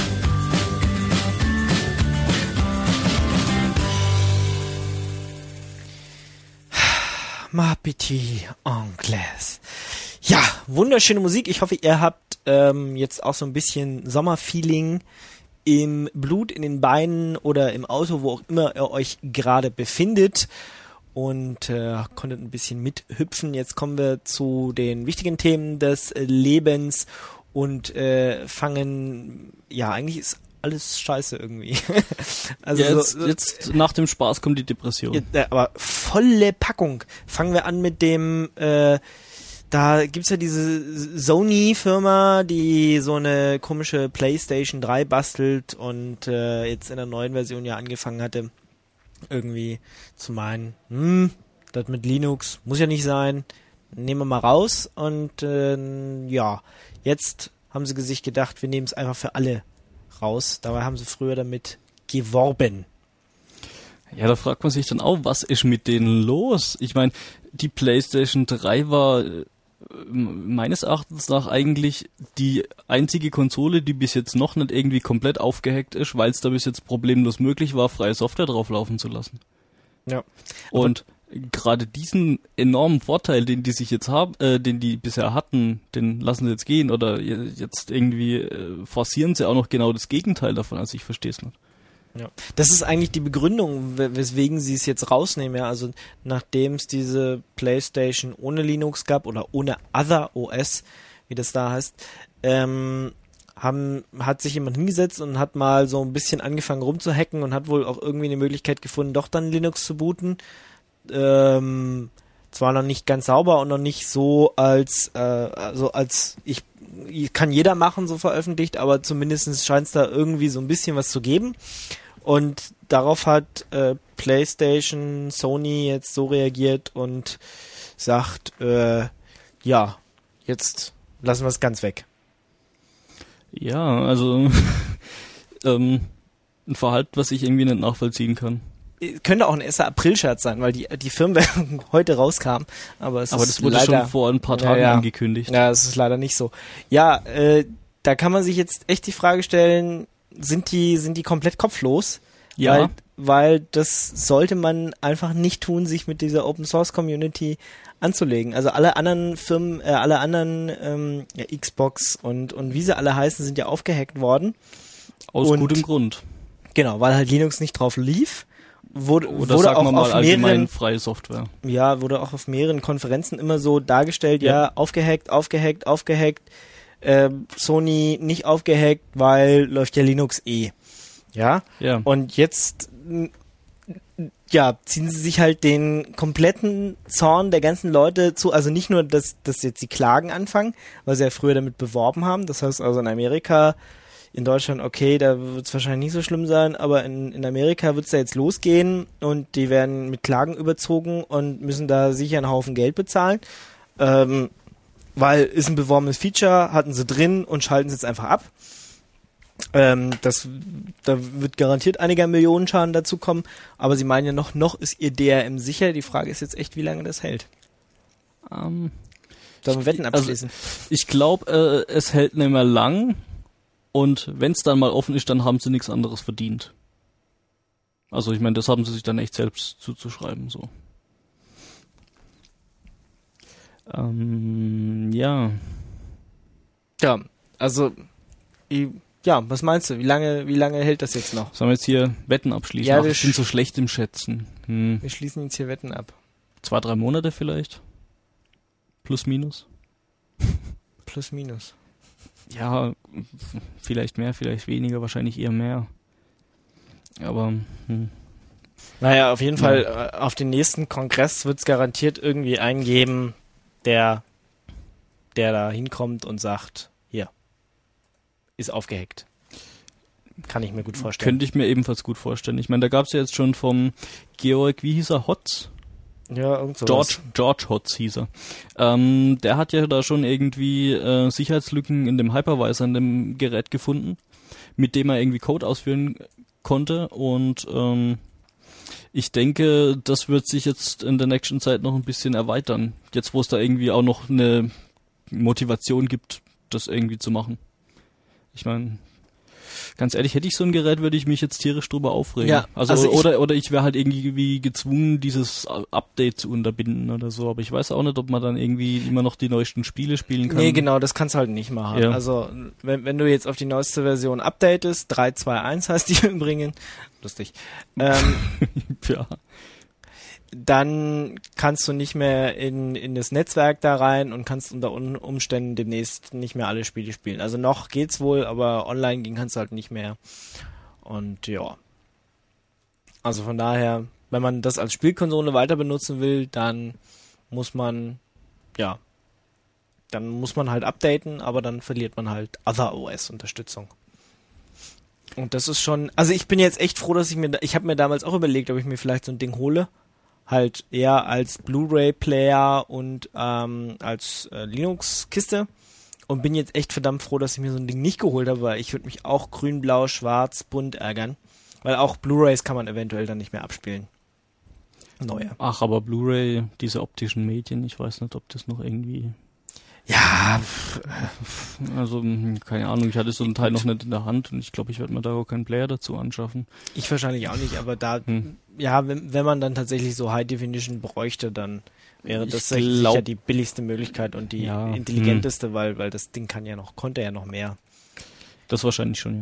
Ma petite Anglaise. Ja, wunderschöne Musik. Ich hoffe, ihr habt ähm, jetzt auch so ein bisschen Sommerfeeling im Blut, in den Beinen oder im Auto, wo auch immer ihr euch gerade befindet. Und äh, konntet ein bisschen mithüpfen. Jetzt kommen wir zu den wichtigen Themen des Lebens und äh, fangen, ja, eigentlich ist alles scheiße irgendwie. Also ja, jetzt, so, jetzt nach dem Spaß kommt die Depression. Ja, aber volle Packung. Fangen wir an mit dem, äh, da gibt's ja diese Sony-Firma, die so eine komische PlayStation drei bastelt und äh, jetzt in der neuen Version ja angefangen hatte, irgendwie zu meinen, hm, das mit Linux muss ja nicht sein, nehmen wir mal raus. Und äh, ja, jetzt haben sie sich gedacht, wir nehmen es einfach für alle raus. Dabei haben sie früher damit geworben. Ja, da fragt man sich dann auch, was ist mit denen los? Ich meine, die PlayStation drei war äh, meines Erachtens nach eigentlich die einzige Konsole, die bis jetzt noch nicht irgendwie komplett aufgehackt ist, weil es da bis jetzt problemlos möglich war, freie Software drauf laufen zu lassen. Ja. Und gerade diesen enormen Vorteil, den die sich jetzt haben, äh, den die bisher hatten, den lassen sie jetzt gehen oder jetzt irgendwie äh, forcieren sie auch noch genau das Gegenteil davon, also ich verstehe es nicht. Ja. Das ist eigentlich die Begründung, weswegen sie es jetzt rausnehmen. Ja, also nachdem es diese PlayStation ohne Linux gab oder ohne Other O S, wie das da heißt, ähm, haben, hat sich jemand hingesetzt und hat mal so ein bisschen angefangen rumzuhacken und hat wohl auch irgendwie eine Möglichkeit gefunden, doch dann Linux zu booten. Ähm, zwar noch nicht ganz sauber und noch nicht so als, äh, also als ich, kann jeder machen, so veröffentlicht, aber zumindest scheint es da irgendwie so ein bisschen was zu geben. Und darauf hat äh, PlayStation, Sony jetzt so reagiert und sagt, äh, ja, jetzt lassen wir es ganz weg. Ja, also ähm, ein Verhalten, was ich irgendwie nicht nachvollziehen kann. Könnte auch ein erster April-Scherz sein, weil die die Firmware heute rauskam. Aber es aber ist das wurde leider, schon vor ein paar Tagen ja, ja. angekündigt. Ja, es ist leider nicht so. Ja, äh, da kann man sich jetzt echt die Frage stellen, sind die sind die komplett kopflos? Ja. Weil, weil das sollte man einfach nicht tun, sich mit dieser Open-Source-Community anzulegen. Also alle anderen Firmen, äh, alle anderen ähm, ja, Xbox und, und wie sie alle heißen, sind ja aufgehackt worden. Aus und, gutem Grund. Genau, weil halt Linux nicht drauf lief. Wurde, Oder wurde sagen auch wir mal auf allgemein mehreren, freie Software. ja, wurde auch auf mehreren Konferenzen immer so dargestellt, ja, Ja. aufgehackt, aufgehackt, aufgehackt, äh, Sony nicht aufgehackt, weil läuft ja Linux eh. Ja, Ja. und jetzt m, ja, ziehen sie sich halt den kompletten Zorn der ganzen Leute zu, also nicht nur, dass, dass jetzt die Klagen anfangen, weil sie ja früher damit beworben haben, das heißt also in Amerika, in Deutschland, okay, da wird es wahrscheinlich nicht so schlimm sein, aber in, in Amerika wird es da jetzt losgehen und die werden mit Klagen überzogen und müssen da sicher einen Haufen Geld bezahlen, ähm, weil ist ein beworbenes Feature, hatten sie drin und schalten es jetzt einfach ab. Ähm, das, da wird garantiert einiger Millionen Schaden dazu kommen, aber sie meinen ja noch, noch ist ihr D R M sicher. Die Frage ist jetzt echt, wie lange das hält. Ähm, Sollen wir Wetten abschließen? Also, ich glaube, äh, es hält nicht mehr lang und wenn es dann mal offen ist, dann haben sie nichts anderes verdient. Also ich meine, das haben sie sich dann echt selbst zuzuschreiben, so. Ähm, ja. Ja, also ich, ja, was meinst du? Wie lange, wie lange hält das jetzt noch? Sollen wir jetzt hier Wetten abschließen? Ja, Ach, wir ich bin sch- so schlecht im Schätzen. Hm. Wir schließen jetzt hier Wetten ab. Zwei, drei Monate vielleicht? Plus, minus? Plus, minus. Ja, vielleicht mehr, vielleicht weniger, wahrscheinlich eher mehr. Aber, hm. Naja, auf jeden Fall, äh, auf den nächsten Kongress wird es garantiert irgendwie einen geben, der, der da hinkommt und sagt, hier, ist aufgehackt. Kann ich mir gut vorstellen. Könnte ich mir ebenfalls gut vorstellen. Ich meine, da gab es ja jetzt schon vom Georg, wie hieß er, Hotz? Ja, irgend sowas. George, George Hotz hieß er. Ähm, der hat ja da schon irgendwie äh, Sicherheitslücken in dem Hypervisor, in dem Gerät gefunden, mit dem er irgendwie Code ausführen konnte und ähm, ich denke, das wird sich jetzt in der nächsten Zeit noch ein bisschen erweitern. Jetzt, wo es da irgendwie auch noch eine Motivation gibt, das irgendwie zu machen. Ich meine, ganz ehrlich, hätte ich so ein Gerät, würde ich mich jetzt tierisch drüber aufregen. Ja, also, also ich- oder oder ich wäre halt irgendwie gezwungen, dieses Update zu unterbinden oder so. Aber ich weiß auch nicht, ob man dann irgendwie immer noch die neuesten Spiele spielen kann. Nee, genau, das kannst du halt nicht machen. Ja. Also, wenn, wenn du jetzt auf die neueste Version updatest, drei Punkt zwei Punkt eins heißt die im Übrigen, lustig, ähm, Ja. dann kannst du nicht mehr in, in das Netzwerk da rein und kannst unter Un- Umständen demnächst nicht mehr alle Spiele spielen. Also noch geht's wohl, aber online gehen kannst du halt nicht mehr. Und ja. Also von daher, wenn man das als Spielkonsole weiter benutzen will, dann muss man, ja, dann muss man halt updaten, aber dann verliert man halt Other O S-Unterstützung. Und das ist schon, also ich bin jetzt echt froh, dass ich mir, da, ich habe mir damals auch überlegt, ob ich mir vielleicht so ein Ding hole, halt eher als Blu-ray-Player und ähm, als äh, Linux-Kiste und bin jetzt echt verdammt froh, dass ich mir so ein Ding nicht geholt habe, weil ich würde mich auch grün, blau, schwarz, bunt ärgern, weil auch Blu-rays kann man eventuell dann nicht mehr abspielen. Neue. Ach, aber Blu-ray, diese optischen Medien, ich weiß nicht, ob das noch irgendwie... Ja, Also, hm, keine Ahnung, ich hatte so einen Teil noch nicht in der Hand und ich glaube, ich werde mir da auch keinen Player dazu anschaffen. ich wahrscheinlich auch nicht, aber da, Hm. ja, wenn, wenn man dann tatsächlich so High Definition bräuchte, dann wäre Ich das glaub- sicher die billigste Möglichkeit und die Ja, intelligenteste, weil, weil das Ding kann ja noch, konnte ja noch mehr. Das wahrscheinlich schon,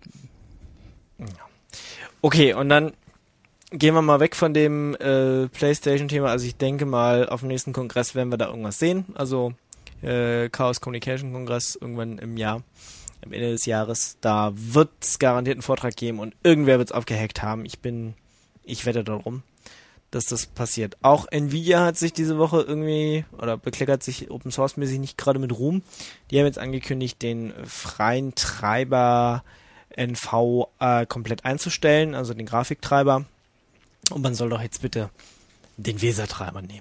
ja. Okay, und dann gehen wir mal weg von dem äh, PlayStation-Thema. Also ich denke mal, auf dem nächsten Kongress werden wir da irgendwas sehen. Also äh, Chaos Communication Kongress irgendwann im Jahr, am Ende des Jahres. Da wird es garantiert einen Vortrag geben und irgendwer wird es aufgehackt haben. Ich bin, ich wette darum, dass das passiert. Auch Nvidia hat sich diese Woche irgendwie, oder bekleckert sich Open Source mäßig nicht gerade mit Ruhm. Die haben jetzt angekündigt, den freien Treiber N V äh, komplett einzustellen, also den Grafiktreiber. Und man soll doch jetzt bitte den Weser-Treiber nehmen.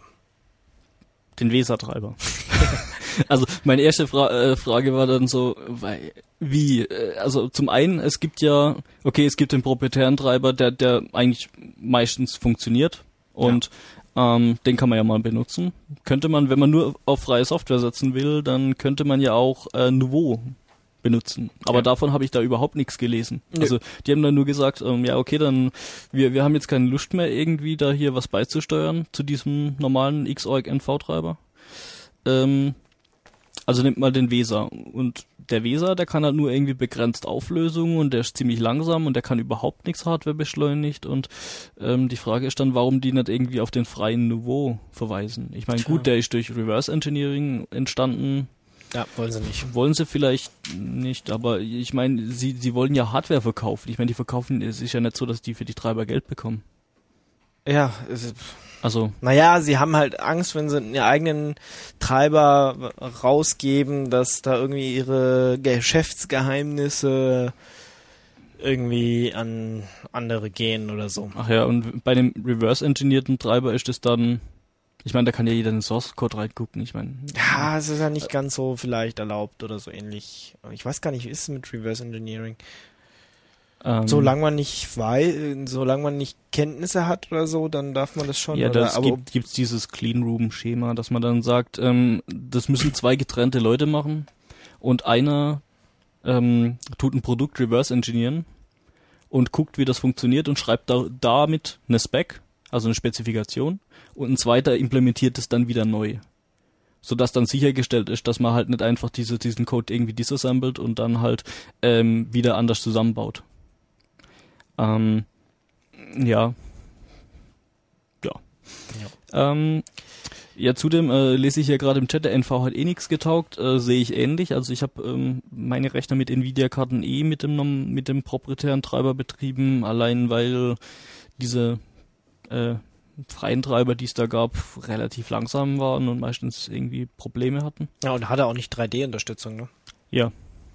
Den Weser-Treiber. Also meine erste Fra- äh, Frage war dann so, weil, wie? Äh, Also zum einen, es gibt ja, okay, es gibt den proprietären Treiber, der der eigentlich meistens funktioniert und ähm, den kann man ja mal benutzen. Könnte man, wenn man nur auf freie Software setzen will, dann könnte man ja auch äh, Nouveau benutzen. Aber Ja. davon habe ich da überhaupt nichts gelesen. Nö. Also die haben dann nur gesagt, ähm, ja okay, dann wir wir haben jetzt keine Lust mehr irgendwie da hier was beizusteuern zu diesem normalen Xorg N V-Treiber. Ähm, also nimmt mal den Weser. Und der Weser, der kann halt nur irgendwie begrenzt Auflösung und der ist ziemlich langsam und der kann überhaupt nichts Hardware beschleunigt und ähm, die Frage ist dann, warum die nicht irgendwie auf den freien Nouveau verweisen. Ich meine, Tja. gut, der ist durch Reverse Engineering entstanden. Ja, wollen sie nicht. Wollen sie vielleicht nicht, aber ich meine, sie sie wollen ja Hardware verkaufen. Ich meine, die verkaufen, es ist ja nicht so, dass die für die Treiber Geld bekommen. Ja, es, Also, naja, sie haben halt Angst, wenn sie ihren eigenen Treiber rausgeben, dass da irgendwie ihre Geschäftsgeheimnisse irgendwie an andere gehen oder so. ach ja, und bei dem reverse-engineerten Treiber ist es dann, ich meine, da kann ja jeder in den Source-Code reingucken, ich meine. Ja, es ist ja nicht ganz so vielleicht erlaubt oder so ähnlich. Ich weiß gar nicht, wie ist es mit Reverse Engineering? Ähm, Solange man nicht weiß, solange man nicht Kenntnisse hat oder so, dann darf man das schon. Ja, oder? das Aber gibt gibt's dieses Clean-Room-Schema, dass man dann sagt, ähm, das müssen zwei getrennte Leute machen und einer ähm, tut ein Produkt reverse engineeren und guckt, wie das funktioniert und schreibt da, damit eine Spec, also eine Spezifikation, und ein zweiter implementiert es dann wieder neu. Sodass dann sichergestellt ist, dass man halt nicht einfach diese, diesen Code irgendwie disassembelt und dann halt ähm, wieder anders zusammenbaut. Ähm, ja. Ja. Ja, ähm, ja zudem äh, lese ich ja gerade im Chat, der N V hat eh nichts getaugt, äh, sehe ich ähnlich. Also ich habe ähm, meine Rechner mit Nvidia-Karten eh mit dem mit dem proprietären Treiber betrieben, allein weil diese äh, freien Treiber, die es da gab, relativ langsam waren und meistens irgendwie Probleme hatten. ja, und hat er auch nicht drei D-Unterstützung, ne? Ja.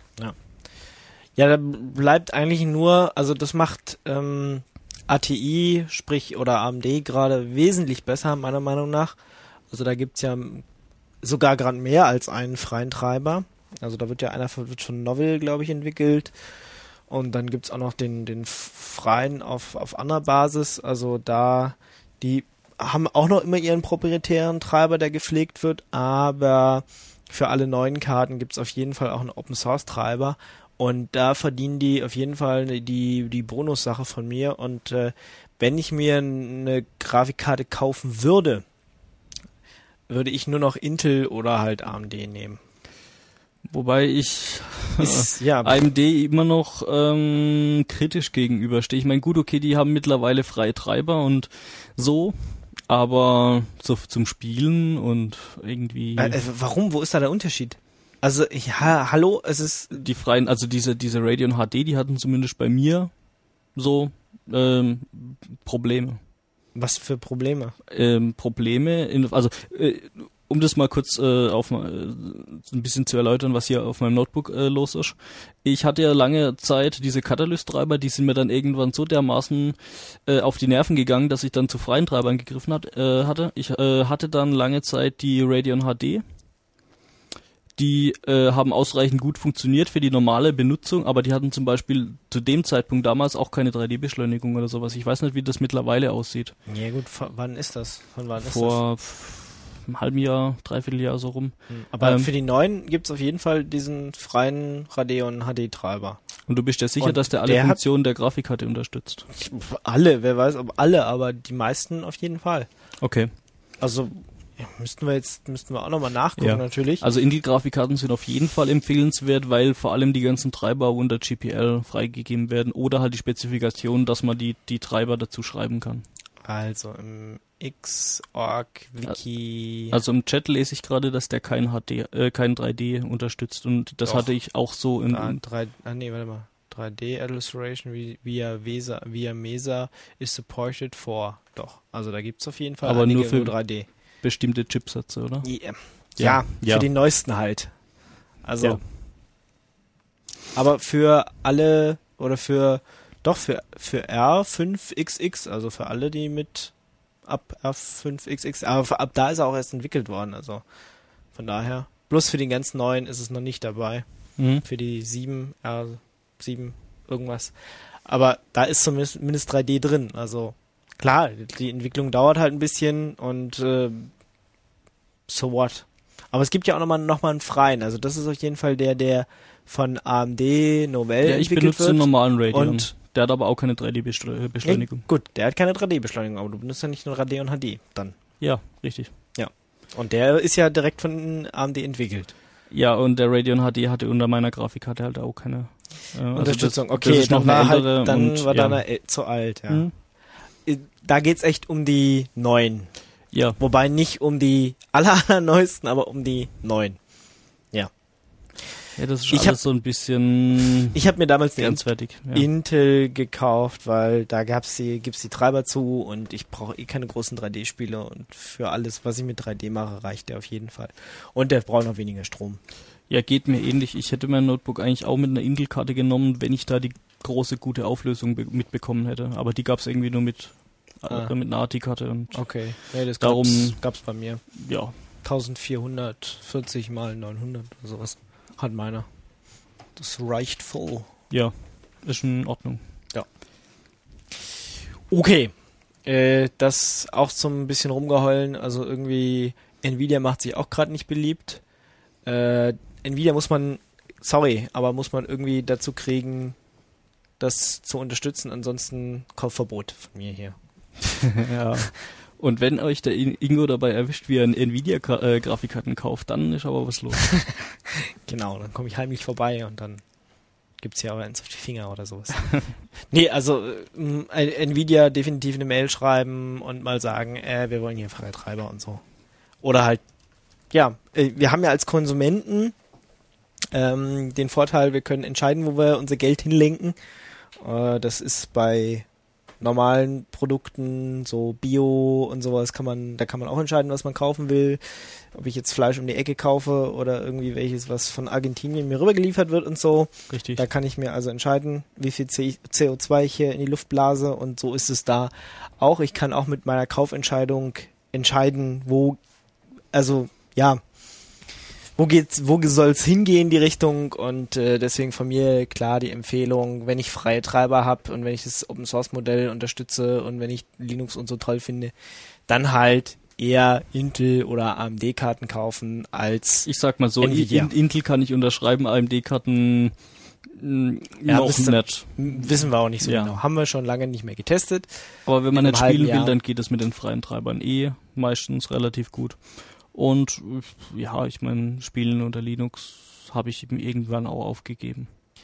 Ja, da bleibt eigentlich nur, also das macht ähm, A T I, sprich, oder A M D gerade wesentlich besser, meiner Meinung nach. Also da gibt's ja sogar gerade mehr als einen freien Treiber. Also da wird ja einer wird von Novell, glaube ich, entwickelt. Und dann gibt's auch noch den, den freien auf, auf anderer Basis. Also da, die haben auch noch immer ihren proprietären Treiber, der gepflegt wird, aber für alle neuen Karten gibt's auf jeden Fall auch einen Open-Source-Treiber. Und da verdienen die auf jeden Fall die, die Bonussache von mir. Und äh, wenn ich mir eine Grafikkarte kaufen würde, würde ich nur noch Intel oder halt A M D nehmen. Wobei ich Ist, ja, A M D immer noch ähm, kritisch gegenüberstehe. Ich meine, gut, okay, die haben mittlerweile freie Treiber und so, aber so zum Spielen und irgendwie äh, äh, warum? Wo ist da der Unterschied? Also, ja, hallo, es ist, die freien, also diese diese Radeon H D, die hatten zumindest bei mir so ähm, Probleme. was für Probleme? Ähm, Probleme, in, also äh, um das mal kurz äh, auf äh, ein bisschen zu erläutern, was hier auf meinem Notebook äh, los ist. Ich hatte ja lange Zeit diese Catalyst-Treiber, die sind mir dann irgendwann so dermaßen äh, auf die Nerven gegangen, dass ich dann zu freien Treibern gegriffen hat, äh, hatte. Ich äh, hatte dann lange Zeit die Radeon H D. Die äh, haben ausreichend gut funktioniert für die normale Benutzung, aber die hatten zum Beispiel zu dem Zeitpunkt damals auch keine drei D-Beschleunigung oder sowas. Ich weiß nicht, wie das mittlerweile aussieht. Ja gut, von wann ist das? Von wann ist Vor einem halben Jahr, dreiviertel Jahr so rum. das? Aber ähm, für die neuen gibt's auf jeden Fall diesen freien Radeon H D-Treiber. Und du bist dir sicher, Und dass der alle der hat- Funktionen der Grafikkarte unterstützt? Alle, wer weiß, ob alle, aber die meisten auf jeden Fall. Okay. Also ja, müssten wir jetzt, müssten wir auch nochmal nachgucken Ja. natürlich. Also Intel-Grafikkarten sind auf jeden Fall empfehlenswert, weil vor allem die ganzen Treiber unter G P L freigegeben werden oder halt die Spezifikation, dass man die, die Treiber dazu schreiben kann. Also im Xorg-Wiki. Also im Chat lese ich gerade, dass der kein H D, äh, kein drei D unterstützt und das Doch. hatte ich auch so in, Da, in drei, ah nee, warte mal. drei D Illustration vi- via Vesa, via Mesa is supported for. Doch, also da gibt's auf jeden Fall Aber einige nur für- drei D. bestimmte Chipsätze, oder? Ja, Ja, ja, ja. für die neuesten halt. Also, Ja. aber für alle oder für doch für für R fünf X X, also für alle, die mit ab R fünf X X, aber für, ab da ist er auch erst entwickelt worden, also von daher. Bloß für den ganz neuen ist es noch nicht dabei. Mhm. Für die sieben, R sieben, irgendwas. Aber da ist zumindest zumindest drei D drin. Also klar, die Entwicklung dauert halt ein bisschen und äh, so what. Aber es gibt ja auch nochmal noch mal einen freien. Also das ist auf jeden Fall der, der von A M D Novell Ja, ich entwickelt benutze wird. den normalen Radeon. Und Der hat aber auch keine drei D-Beschleunigung. Ja, gut, der hat keine drei D-Beschleunigung, aber du benutzt ja nicht nur Radeon H D dann. Ja, richtig. Und der ist ja direkt von A M D entwickelt. Ja, und der Radeon H D hatte unter meiner Grafikkarte halt auch keine äh, also Unterstützung. das, Okay, das ist noch dann war eine ältere halt, dann und, war ja. deiner el- zu alt, ja. Mhm. Da geht's echt um die neuen. Ja, Wobei nicht um die aller, allerneuesten, aber um die neuen. ja, das ist Ich alles hab- so ein bisschen Ich habe mir damals eine grenzwertig. Ja. Intel gekauft, weil da gab's die, gibt's die Treiber zu und ich brauche eh keine großen drei D-Spiele und für alles, was ich mit drei D mache, reicht der auf jeden Fall. Und der braucht noch weniger Strom. Ja, geht mir ähnlich. Ich hätte mein Notebook eigentlich auch mit einer Intel-Karte genommen, wenn ich da die große, gute Auflösung be- mitbekommen hätte. Aber die gab's irgendwie nur mit, Ah. äh, mit einer A T I-Karte. Und Okay. Nee, das Darum- gab's, gab's bei mir. ja, vierzehnhundertvierzig mal neunhundert oder sowas hat meiner. Das reicht voll. ja, ist in Ordnung. Okay. Äh, das auch zum bisschen rumgeheulen. Also irgendwie Nvidia macht sich auch gerade nicht beliebt. Äh, Nvidia muss man, sorry, aber muss man irgendwie dazu kriegen, das zu unterstützen. Ansonsten Kaufverbot von mir hier. Ja. Und wenn euch der In- Ingo dabei erwischt, wie er ein Nvidia-Grafikkarten kauft, dann ist aber was los. Genau, dann komme ich heimlich vorbei und dann gibt's hier aber eins auf die Finger oder sowas. Nee, also ähm, Nvidia definitiv eine Mail schreiben und mal sagen, äh, wir wollen hier freie Treiber und so. Oder halt, ja, äh, wir haben ja als Konsumenten ähm, den Vorteil, wir können entscheiden, wo wir unser Geld hinlenken. Äh, das ist bei normalen Produkten, so Bio und sowas, kann man, da kann man auch entscheiden, was man kaufen will. Ob ich jetzt Fleisch um die Ecke kaufe oder irgendwie welches, was von Argentinien mir rübergeliefert wird und so. Richtig. Da kann ich mir also entscheiden, wie viel C O zwei ich hier in die Luft blase und so ist es da auch. Ich kann auch mit meiner Kaufentscheidung entscheiden, wo, also, ja, wo geht's, wo soll's hingehen, die Richtung und äh, deswegen von mir klar die Empfehlung, wenn ich freie Treiber habe und wenn ich das Open Source Modell unterstütze und wenn ich Linux und so toll finde, dann halt eher Intel oder A M D-Karten kaufen als Ich sag mal so, Nvidia. in, Intel kann ich unterschreiben, A M D-Karten mh, Ja, noch müsste- nicht. wissen wir auch nicht so Ja. genau. Haben wir schon lange nicht mehr getestet. Aber wenn man in nicht einem halben spielen will, Jahr. dann geht es mit den freien Treibern eh meistens relativ gut. Und äh, ja, ich meine, Spielen unter Linux habe ich eben irgendwann auch aufgegeben.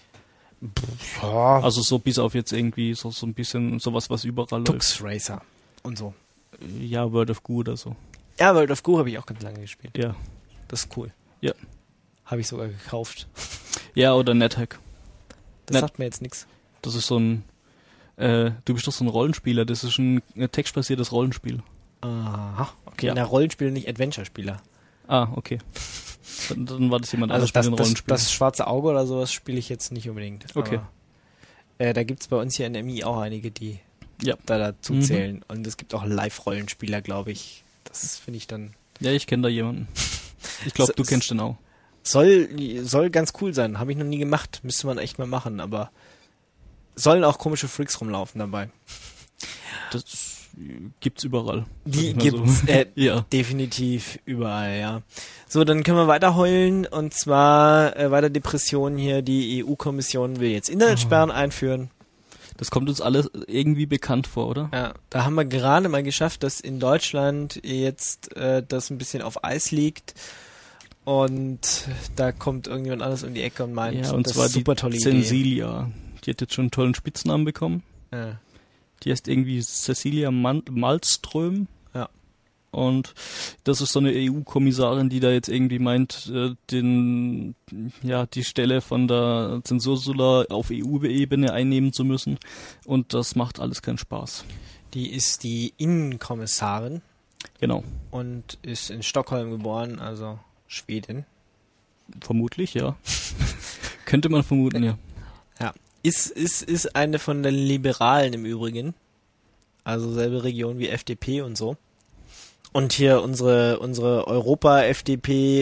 Ja, Also so bis auf jetzt irgendwie so, so ein bisschen sowas, was überall läuft. Tux Racer und so. Ja, World of Goo oder so. Ja, World of Goo habe ich auch ganz lange gespielt. Ja. Das ist cool. Ja. Habe ich sogar gekauft. Ja, oder NetHack. Das Net- sagt mir jetzt nichts. Das ist so ein, äh, du bist doch so ein Rollenspieler, das ist ein äh, textbasiertes Rollenspiel. Aha. Okay, Ja. na Rollenspieler, nicht Adventure-Spieler. Ah, okay. Dann, dann war das jemand Also anderes das, mit den das, Rollenspielen. das schwarze Auge oder sowas spiele ich jetzt nicht unbedingt. Okay. Aber, äh, da gibt's bei uns hier in M I auch einige, die Ja. da dazu Mhm. zählen. Und es gibt auch Live-Rollenspieler, glaube ich. Das finde ich dann... Ja, ich kenne da jemanden. Ich glaube, So- du kennst den auch. Soll, soll ganz cool sein. Habe ich noch nie gemacht. Müsste man echt mal machen. Aber sollen auch komische Freaks rumlaufen dabei. Das gibt's überall. Die sag ich mal gibt's so. äh, Ja. definitiv überall, ja. So, dann können wir weiter heulen. Und zwar äh, weiter Depressionen hier. Die E U-Kommission will jetzt Internetsperren einführen. Das kommt uns alles irgendwie bekannt vor, oder? Ja, da haben wir gerade mal geschafft, dass in Deutschland jetzt äh, das ein bisschen auf Eis liegt. Und da kommt irgendjemand anders um die Ecke und meint, Ja, und das zwar ist eine super tolle die Idee. Censilia. Die hat jetzt schon einen tollen Spitznamen bekommen. Ja. Die heißt irgendwie Cecilia Man- Malmström. Ja. Und das ist so eine E U-Kommissarin, die da jetzt irgendwie meint, äh, den, ja, die Stelle von der Zensursula auf E U-Ebene einnehmen zu müssen. Und das macht alles keinen Spaß. Die ist die Innenkommissarin Genau. und ist in Stockholm geboren, also Schwedin. Vermutlich, ja. Könnte man vermuten, ja. Ja. Ist, ist, ist eine von den Liberalen im Übrigen. Also selbe Region wie F D P und so. Und hier unsere unsere Europa-F D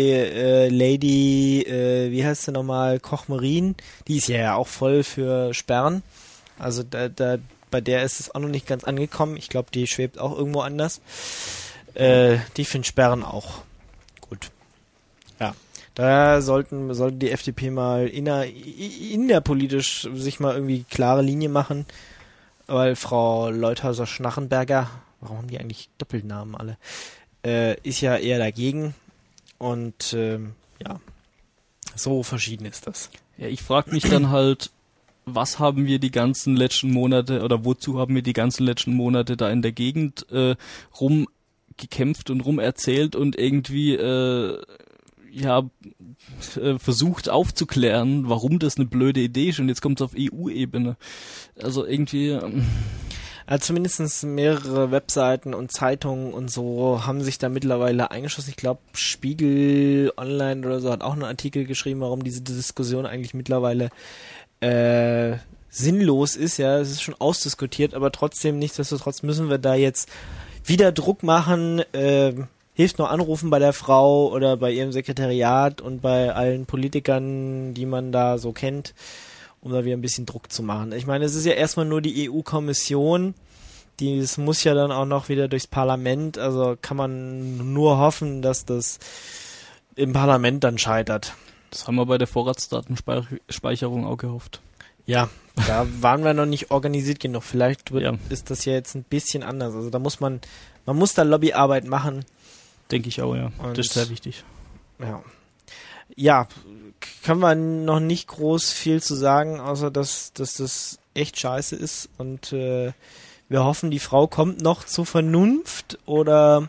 P-Lady, äh, wie heißt sie nochmal, Koch-Marin, die ist ja, ja auch voll für Sperren. Also da, da bei der ist es auch noch nicht ganz angekommen. Ich glaube, die schwebt auch irgendwo anders. Äh, die findet Sperren auch gut. Ja. Da sollten, sollte die F D P mal inner, innerpolitisch sich mal irgendwie klare Linie machen, weil Frau Leuthäuser-Schnarrenberger, warum haben die eigentlich Doppelnamen alle, äh, ist ja eher dagegen und ähm, ja, so verschieden ist das. Ja, ich frage mich dann halt, was haben wir die ganzen letzten Monate oder wozu haben wir die ganzen letzten Monate da in der Gegend äh, rumgekämpft und rumerzählt und irgendwie äh, ja äh, versucht aufzuklären, warum das eine blöde Idee ist und jetzt kommt es auf E U-Ebene. Also irgendwie... Ähm, Also zumindest mehrere Webseiten und Zeitungen und so haben sich da mittlerweile eingeschossen. Ich glaube, Spiegel Online oder so hat auch einen Artikel geschrieben, warum diese Diskussion eigentlich mittlerweile äh, sinnlos ist. Ja, es ist schon ausdiskutiert, aber trotzdem, nichtsdestotrotz müssen wir da jetzt wieder Druck machen. Äh, hilft nur anrufen bei der Frau oder bei ihrem Sekretariat und bei allen Politikern, die man da so kennt, um da wieder ein bisschen Druck zu machen. Ich meine, es ist ja erstmal nur die E U-Kommission, die es muss ja dann auch noch wieder durchs Parlament, also kann man nur hoffen, dass das im Parlament dann scheitert. Das haben wir bei der Vorratsdatenspeicherung auch gehofft. Ja, da waren wir noch nicht organisiert genug. Vielleicht wird, Ja. ist das ja jetzt ein bisschen anders. Also da muss man, man muss da Lobbyarbeit machen. Denke ich auch, ja. Und- Das ist sehr wichtig. Ja. Ja, können wir noch nicht groß viel zu sagen, außer dass, dass das echt scheiße ist und äh, wir hoffen, die Frau kommt noch zur Vernunft oder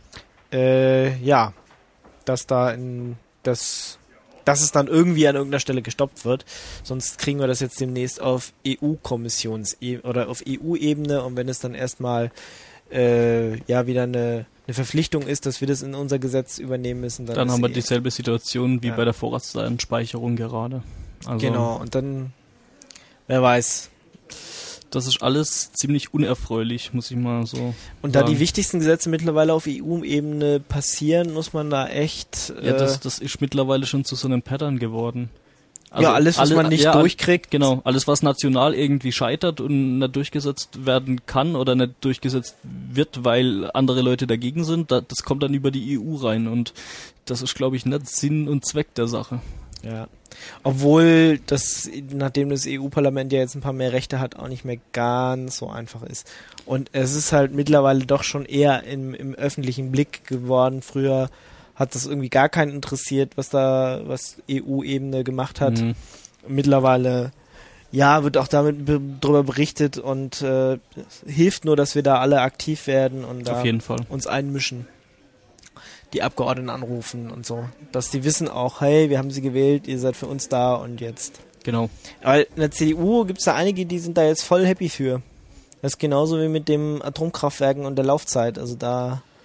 äh, ja, dass da in das dass es dann irgendwie an irgendeiner Stelle gestoppt wird. Sonst kriegen wir das jetzt demnächst auf E U-Kommissions- oder auf E U-Ebene und wenn es dann erstmal äh, ja wieder eine eine Verpflichtung ist, dass wir das in unser Gesetz übernehmen müssen, dann, Dann ist haben wir eh- dieselbe Situation wie Ja. bei der Vorratsdatenspeicherung gerade. Also Genau, und dann, wer weiß. das ist alles ziemlich unerfreulich, muss ich mal so Und da sagen. die wichtigsten Gesetze mittlerweile auf E U-Ebene passieren, muss man da echt... Ja, äh, das, das ist mittlerweile schon zu so einem Pattern geworden. ja, alles, was alle- man nicht ja, durchkriegt. Genau, alles was national irgendwie scheitert und nicht durchgesetzt werden kann oder nicht durchgesetzt wird, weil andere Leute dagegen sind, da, das kommt dann über die E U rein und das ist, glaube ich, nicht Sinn und Zweck der Sache. Ja. Obwohl das, nachdem das E U-Parlament ja jetzt ein paar mehr Rechte hat, auch nicht mehr ganz so einfach ist. Und es ist halt mittlerweile doch schon eher im, im öffentlichen Blick geworden. Früher hat das irgendwie gar keinen interessiert, was da, was E U-Ebene gemacht hat. Mhm. Mittlerweile, ja, wird auch damit be- drüber berichtet und äh, es hilft nur, dass wir da alle aktiv werden und da Auf jeden Fall. uns einmischen. Die Abgeordneten anrufen und so. Dass die wissen auch, hey, wir haben sie gewählt, ihr seid für uns da und jetzt. Genau. Aber in der C D U gibt es da einige, die sind da jetzt voll happy für. Das ist genauso wie mit dem Atomkraftwerken und der Laufzeit. Also da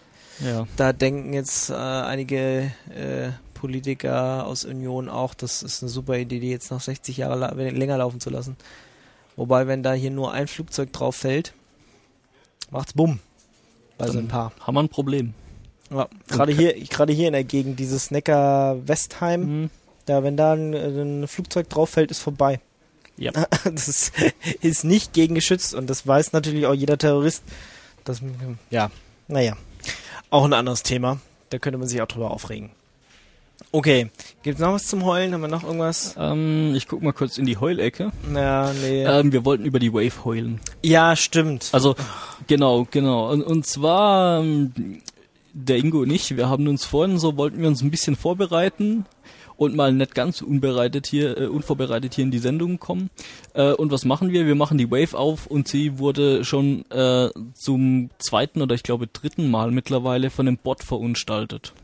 Ja. Da denken jetzt äh, einige äh, Politiker aus Union auch, das ist eine super Idee, die jetzt noch sechzig Jahre la- länger laufen zu lassen. Wobei, wenn da hier nur ein Flugzeug drauf fällt, macht's bumm. Bei so ein paar. Haben wir ein Problem. Ja, gerade hier, gerade hier in der Gegend, dieses Neckar-Westheim, Mhm. da, wenn da ein, ein Flugzeug drauf fällt, ist vorbei. Ja. Das ist, ist nicht gegen geschützt und das weiß natürlich auch jeder Terrorist. Das, ja, naja. Auch ein anderes Thema. Da könnte man sich auch drüber aufregen. Okay, gibt's noch was zum Heulen? Haben wir noch irgendwas? Ähm, ich guck mal kurz in die Heulecke. Ja, nee. Ähm, wir wollten über die Wave heulen. Ja, stimmt. Also, genau, genau. Und, und zwar, ähm, der Ingo und ich, wir haben uns vorhin so, wollten wir uns ein bisschen vorbereiten und mal nicht ganz unbereitet hier, äh, unvorbereitet hier in die Sendung kommen. Äh, und was machen wir? Wir machen die Wave auf und sie wurde schon äh, zum zweiten oder ich glaube dritten Mal mittlerweile von einem Bot verunstaltet.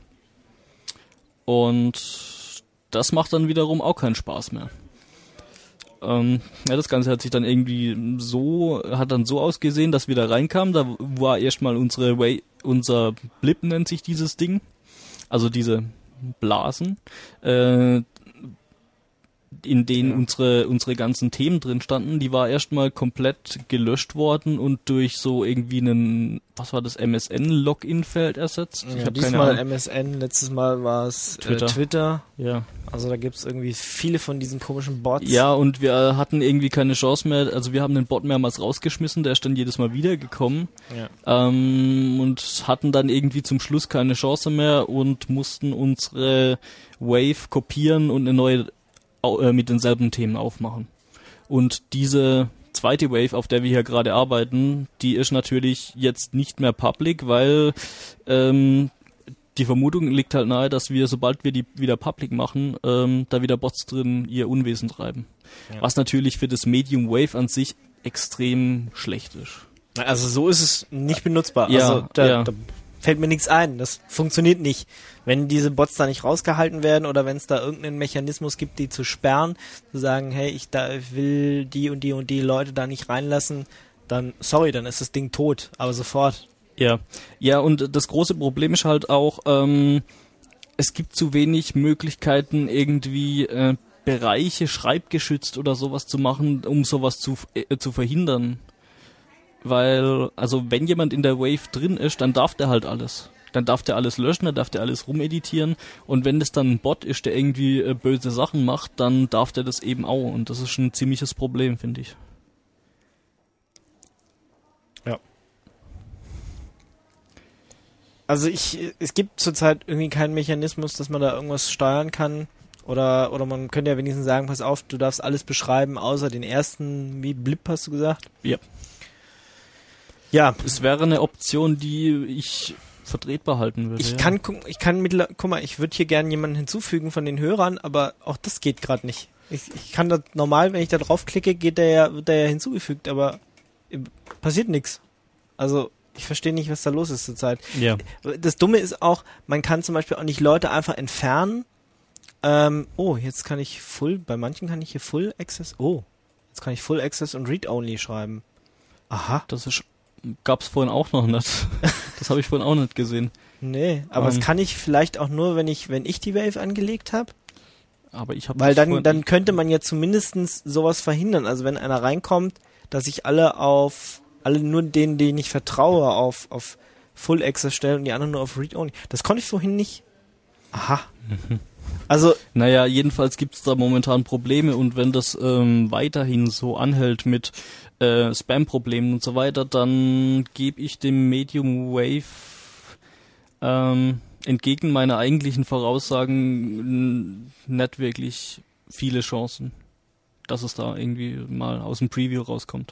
Und das macht dann wiederum auch keinen Spaß mehr. Ähm, ja, das Ganze hat sich dann irgendwie so, hat dann so ausgesehen, dass wir da reinkamen. Da war erstmal unsere Way, unser Blip nennt sich dieses Ding. Also diese Blasen, äh, in denen Ja. unsere unsere ganzen Themen drin standen, die war erstmal komplett gelöscht worden und durch so irgendwie einen, was war das, M S N-Login-Feld ersetzt. Ja, ich habe keine diesmal Ahnung. M S N, letztes Mal war es Twitter. Äh, Twitter. Ja. Also da gibt's irgendwie viele von diesen komischen Bots. Ja, und wir hatten irgendwie keine Chance mehr, also wir haben den Bot mehrmals rausgeschmissen, der ist dann jedes Mal wiedergekommen. Ja. Ähm, und hatten dann irgendwie zum Schluss keine Chance mehr und mussten unsere Wave kopieren und eine neue au- äh, mit denselben Themen aufmachen. Und diese zweite Wave, auf der wir hier gerade arbeiten, die ist natürlich jetzt nicht mehr public, weil ähm, die Vermutung liegt halt nahe, dass wir, sobald wir die wieder public machen, ähm, da wieder Bots drin ihr Unwesen treiben. Ja. Was natürlich für das Medium Wave an sich extrem schlecht ist. Also so ist es nicht benutzbar. Ja, also da, ja. da fällt mir nichts ein. Das funktioniert nicht. Wenn diese Bots da nicht rausgehalten werden oder wenn es da irgendeinen Mechanismus gibt, die zu sperren, zu sagen, hey, ich da will die und die und die Leute da nicht reinlassen, dann, sorry, dann ist das Ding tot. Aber sofort. Ja, ja, und das große Problem ist halt auch, ähm, es gibt zu wenig Möglichkeiten, irgendwie äh, Bereiche schreibgeschützt oder sowas zu machen, um sowas zu, äh, zu verhindern. Weil, also wenn jemand in der Wave drin ist, dann darf der halt alles. Dann darf der alles löschen, dann darf der alles rumeditieren. Und wenn das dann ein Bot ist, der irgendwie äh, böse Sachen macht, dann darf der das eben auch. Und das ist ein ziemliches Problem, finde ich. Also ich, es gibt zurzeit irgendwie keinen Mechanismus, dass man da irgendwas steuern kann. Oder, oder man könnte ja wenigstens sagen, pass auf, du darfst alles beschreiben, außer den ersten, wie Blip hast du gesagt? Ja. Ja, Es wäre eine Option, die ich vertretbar halten würde. ich ja. kann, guck- ich kann mit, guck mal, ich würde hier gerne jemanden hinzufügen von den Hörern, aber auch das geht gerade nicht. Ich, ich kann das normal, wenn ich da draufklicke, geht der ja, wird der ja hinzugefügt, aber äh, passiert nichts. Also, ich verstehe nicht, was da los ist zurzeit. Ja. Das Dumme ist auch, man kann zum Beispiel auch nicht Leute einfach entfernen. Ähm, oh, jetzt kann ich Full, bei manchen kann ich hier Full Access, oh, jetzt kann ich Full Access und Read-Only schreiben. Aha. Das ist, gab's vorhin auch noch nicht. Das habe ich vorhin auch nicht gesehen. Nee, aber Ähm. das kann ich vielleicht auch nur, wenn ich, wenn ich die Wave angelegt habe. Aber ich habe Weil dann, dann könnte man ja zumindestens sowas verhindern. Also wenn einer reinkommt, dass ich alle auf, alle nur denen, denen ich vertraue, auf, auf Full Access stelle und die anderen nur auf Read-Only. Das konnte ich vorhin nicht. Aha. Also, Naja, jedenfalls gibt's da momentan Probleme und wenn das ähm, weiterhin so anhält mit äh, Spam-Problemen und so weiter, dann gebe ich dem Medium Wave ähm, entgegen meiner eigentlichen Voraussagen n- nicht wirklich viele Chancen, dass es da irgendwie mal aus dem Preview rauskommt.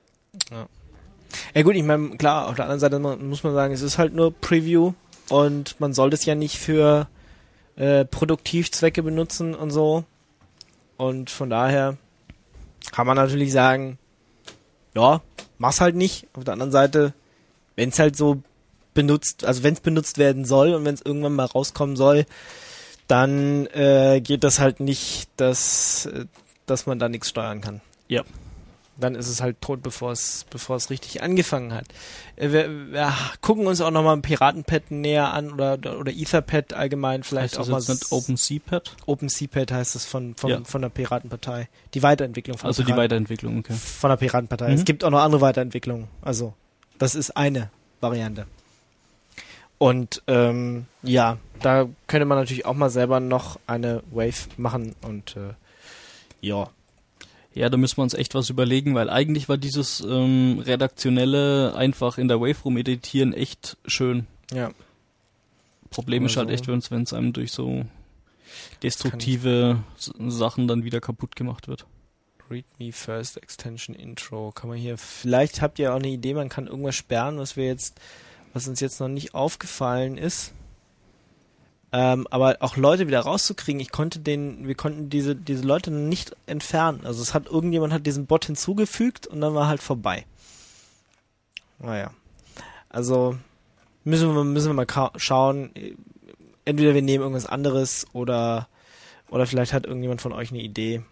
ja gut, ich meine, klar, auf der anderen Seite mu- muss man sagen, es ist halt nur Preview und man sollte es ja nicht für äh, Produktivzwecke benutzen und so. Und von daher kann man natürlich sagen, ja, mach's halt nicht. Auf der anderen Seite, wenn es halt so benutzt, also wenn es benutzt werden soll und wenn es irgendwann mal rauskommen soll, dann äh, geht das halt nicht, dass, äh, dass man da nichts steuern kann. Ja. dann ist es halt tot, bevor es bevor es richtig angefangen hat. Äh, wir, wir gucken uns auch nochmal ein Piratenpad näher an oder oder Etherpad allgemein vielleicht heißt auch das mal. jetzt nicht OpenSeaPad? OpenSeaPad heißt es von von, Ja. von der Piratenpartei. Die Weiterentwicklung von Also der die Piraten- Weiterentwicklung, okay. von der Piratenpartei. Mhm. Es gibt auch noch andere Weiterentwicklungen. Also das ist eine Variante. Und ähm, ja, da könnte man natürlich auch mal selber noch eine Wave machen und äh, ja. Ja, da müssen wir uns echt was überlegen, weil eigentlich war dieses ähm, redaktionelle einfach in der Wave Room editieren echt schön. Ja. Problem ist halt Also- echt, wenn es einem durch so destruktive S- Sachen dann wieder kaputt gemacht wird. Read Me First Extension Intro. Kann man hier, vielleicht habt ihr auch eine Idee, man kann irgendwas sperren, was wir jetzt, was uns jetzt noch nicht aufgefallen ist. Ähm, aber auch Leute wieder rauszukriegen, ich konnte den, wir konnten diese, diese Leute nicht entfernen. Also es hat, irgendjemand hat diesen Bot hinzugefügt und dann war halt vorbei. Naja. Also, müssen wir, müssen wir mal ka- schauen. Entweder wir nehmen irgendwas anderes oder, oder vielleicht hat irgendjemand von euch eine Idee.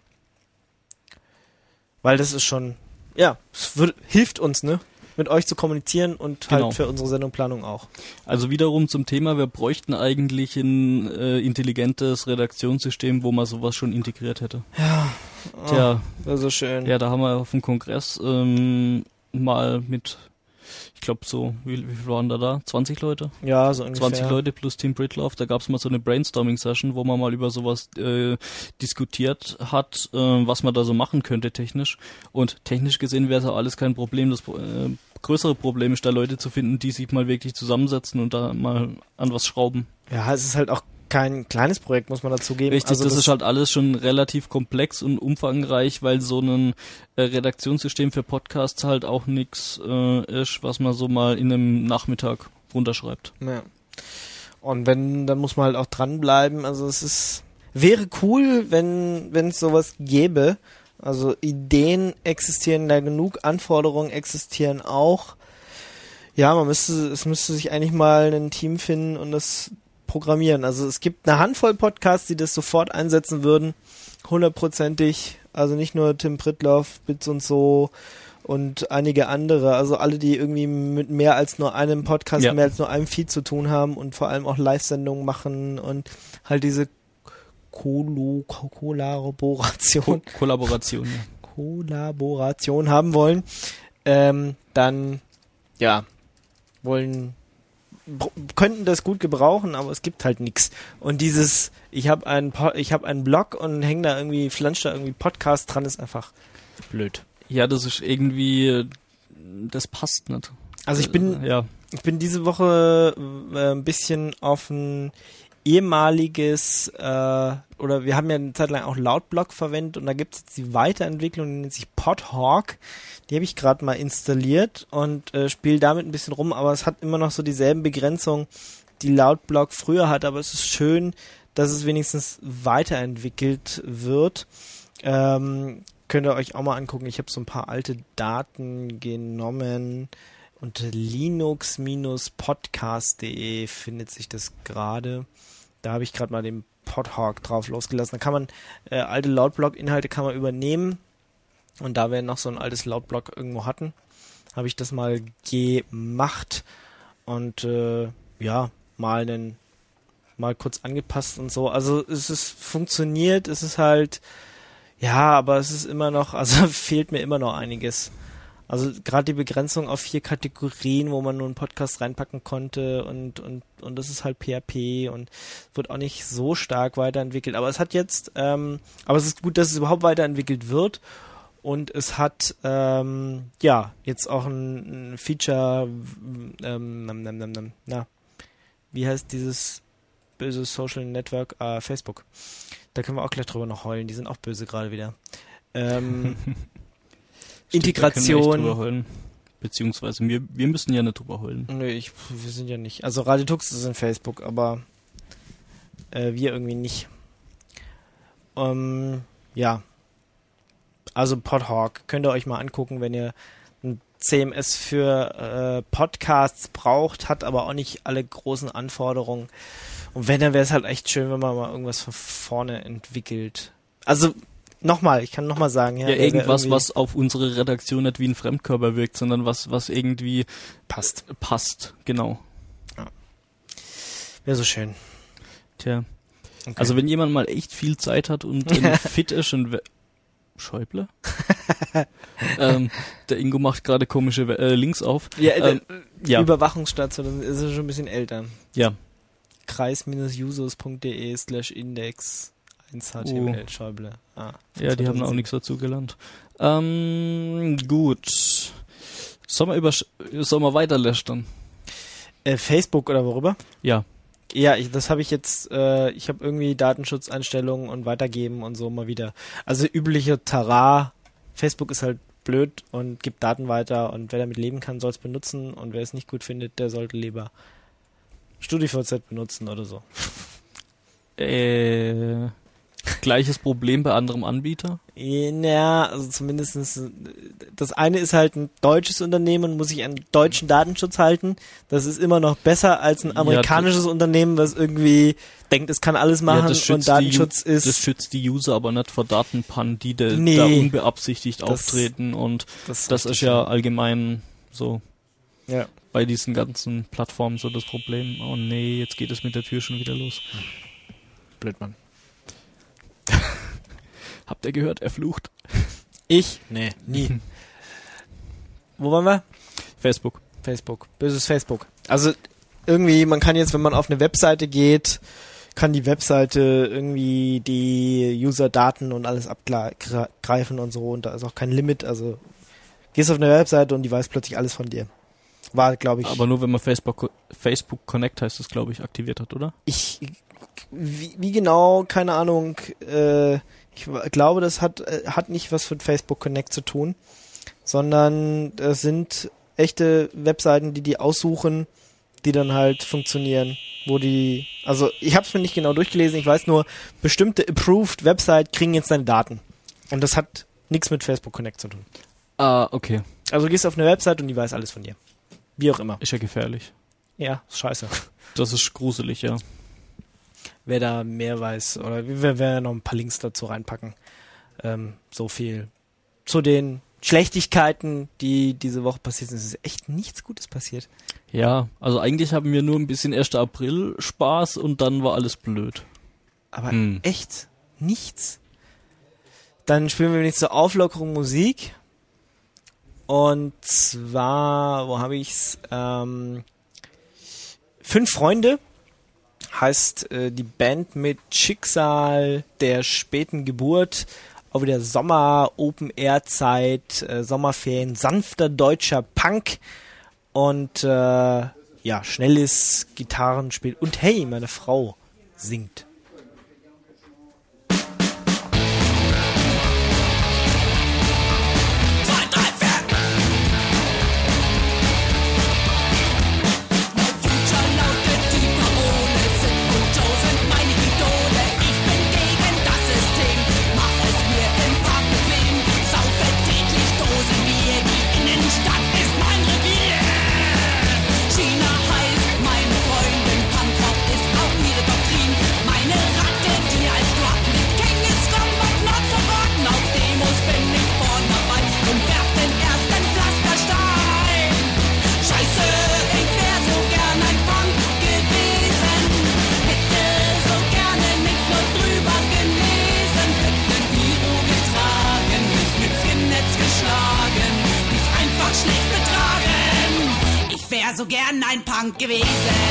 Weil das ist schon, ja, es wird, hilft uns, ne? Mit euch zu kommunizieren und halt Genau. für unsere Sendungplanung auch. Also wiederum zum Thema, wir bräuchten eigentlich ein äh, intelligentes Redaktionssystem, wo man sowas schon integriert hätte. Ja. Tja, Oh, so schön. ja, da haben wir auf dem Kongress ähm, mal mit, ich glaube so, wie, wie viel waren da da? zwanzig Leute? Ja, so ungefähr. zwanzig Leute plus Team Britloff, da gab es mal so eine Brainstorming-Session, wo man mal über sowas äh, diskutiert hat, äh, was man da so machen könnte technisch. Und technisch gesehen wäre es auch alles kein Problem. Das äh, größere Problem ist da Leute zu finden, die sich mal wirklich zusammensetzen und da mal an was schrauben. Ja, es ist halt auch kein kleines Projekt, muss man dazu geben. Richtig, also das, ist halt alles schon relativ komplex und umfangreich, weil so ein äh, Redaktionssystem für Podcasts halt auch nichts äh, ist, was man so mal in einem Nachmittag runterschreibt. Ja. Und wenn, dann muss man halt auch dranbleiben. Also es ist, wäre cool, wenn, wenn es sowas gäbe. Also Ideen existieren da genug, Anforderungen existieren auch. Ja, man müsste, es müsste sich eigentlich mal ein Team finden und das programmieren. Also es gibt eine Handvoll Podcasts, die das sofort einsetzen würden. Hundertprozentig. Also nicht nur Tim Pritloff, Bits und so und einige andere. Also alle, die irgendwie mit mehr als nur einem Podcast, Ja. mehr als nur einem Feed zu tun haben und vor allem auch Live-Sendungen machen und halt diese Kolo- Ko- Kollaboration, Ko Kollaboration, ja. Kollaboration haben wollen, ähm, dann ja, wollen br- könnten das gut gebrauchen, aber es gibt halt nichts. Und dieses, ich habe einen Po- ich habe einen Blog und häng da irgendwie, flanscht da irgendwie Podcast dran, ist einfach blöd. Ja, das ist irgendwie, das passt nicht. Also ich bin Ja, Ich bin diese Woche äh, ein bisschen auf ein ehemaliges, äh, oder wir haben ja eine Zeit lang auch Lautblock verwendet und da gibt es jetzt die Weiterentwicklung, die nennt sich Podhawk. Die habe ich gerade mal installiert und äh, spiele damit ein bisschen rum, aber es hat immer noch so dieselben Begrenzungen, die Lautblock früher hat, aber es ist schön, dass es wenigstens weiterentwickelt wird. Ähm, könnt ihr euch auch mal angucken. Ich habe so ein paar alte Daten genommen. Unter linux podcast punkt de findet sich das gerade. Da habe ich gerade mal den Podhawk drauf losgelassen. Da kann man äh, alte Lautblock-Inhalte kann man übernehmen. Und da wir noch so ein altes Lautblock irgendwo hatten, habe ich das mal gemacht und äh, ja, mal einen, mal kurz angepasst und so. Also es ist funktioniert, es ist halt, ja, aber es ist immer noch, also fehlt mir immer noch einiges. Also gerade die Begrenzung auf vier Kategorien, wo man nur einen Podcast reinpacken konnte und und und das ist halt P H P und wird auch nicht so stark weiterentwickelt. Aber es hat jetzt, ähm, aber es ist gut, dass es überhaupt weiterentwickelt wird und es hat ähm, ja jetzt auch ein, ein Feature, ähm, nam, nam, nam, nam, na, wie heißt dieses böse Social Network? Ah, Facebook. Da können wir auch gleich drüber noch heulen. Die sind auch böse gerade wieder. Ähm, Stimmt, Integration. da können wir echt drüber heulen. Beziehungsweise wir, wir müssen ja nicht drüber heulen. Nö, ich, wir sind ja nicht. Also Radio Tux ist in Facebook, aber äh, wir irgendwie nicht. Ähm, ja. Also Podhawk könnt ihr euch mal angucken, wenn ihr ein C M S für äh, Podcasts braucht, hat aber auch nicht alle großen Anforderungen. Und wenn, dann wäre es halt echt schön, wenn man mal irgendwas von vorne entwickelt. Also nochmal, ich kann nochmal sagen. Ja, Ja, wer- wer irgendwas, irgendwie was auf unsere Redaktion nicht wie ein Fremdkörper wirkt, sondern was, was irgendwie passt. passt. Genau. Wäre so schön. Tja. Okay. Also wenn jemand mal echt viel Zeit hat und äh, fit ist und we- Schäuble? ähm, der Ingo macht gerade komische äh, Links auf. ja, ähm, die ja. Überwachungsstation ist ja schon ein bisschen älter. Ja. kreis-users.de slash index eins H T M L Schäuble. Ah, Ja, die haben auch zweitausendsieben. nichts dazu gelernt. Ähm, gut. Sollen wir, über, sollen wir weiter lästern? Äh, Facebook oder worüber? Ja. Ja, ich, das habe ich jetzt, äh, ich habe irgendwie Datenschutzeinstellungen und weitergeben und so mal wieder. Also übliche Tara, Facebook ist halt blöd und gibt Daten weiter und wer damit leben kann, soll es benutzen und wer es nicht gut findet, der sollte lieber StudiVZ benutzen oder so. Äh, gleiches Problem bei anderem Anbieter? Ja, also zumindestens das eine ist halt ein deutsches Unternehmen, muss sich an deutschen Datenschutz halten. Das ist immer noch besser als ein Ja, amerikanisches Unternehmen, was irgendwie denkt, es kann alles machen ja, das schützt und Datenschutz die, ist... Das schützt die User aber nicht vor Datenpannen, die de, Nee. da unbeabsichtigt Das- auftreten und das das ist richtig, ja allgemein so ja. bei diesen ganzen Plattformen so das Problem. Oh nee, jetzt geht es mit der Tür schon wieder los. Blöd, Mann. Habt ihr gehört? Er flucht. Ich? Nee, nie. Wo waren wir? Facebook. Facebook. Böses Facebook. Also irgendwie, man kann jetzt, wenn man auf eine Webseite geht, kann die Webseite irgendwie die User-Daten und alles abgreifen und so und da ist auch kein Limit. Also gehst auf eine Webseite und die weiß plötzlich alles von dir. War, glaube ich... Aber nur wenn man Facebook, Facebook Connect heißt es, glaube ich, aktiviert hat, oder? Ich, wie, wie genau, keine Ahnung, äh, ich w- glaube, das hat, äh, hat nicht was mit Facebook Connect zu tun, sondern das sind echte Webseiten, die die aussuchen, die dann halt funktionieren, wo die, also ich habe es mir nicht genau durchgelesen, ich weiß nur, bestimmte approved Website kriegen jetzt deine Daten und das hat nichts mit Facebook Connect zu tun. Ah, okay. Also du gehst auf eine Website und die weiß alles von dir. Wie auch immer. Ist ja gefährlich. Ja, ist scheiße. Das ist gruselig, ja. Wer da mehr weiß, oder wir werden noch ein paar Links dazu reinpacken. Ähm, so viel zu den Schlechtigkeiten, die diese Woche passiert sind. Es ist echt nichts Gutes passiert. Ja, also eigentlich haben wir nur ein bisschen erster April Spaß und dann war alles blöd. Aber Hm. echt nichts. Dann spielen wir nicht zur Auflockerung Musik. Und zwar, wo habe ich's? Ähm, Fünf Freunde heißt äh, die Band mit Schicksal der späten Geburt. Auch wieder Sommer-Open-Air-Zeit, äh, Sommerferien, sanfter deutscher Punk und äh, ja, schnelles Gitarrenspiel. Und hey, meine Frau singt. So gern ein Punk gewesen.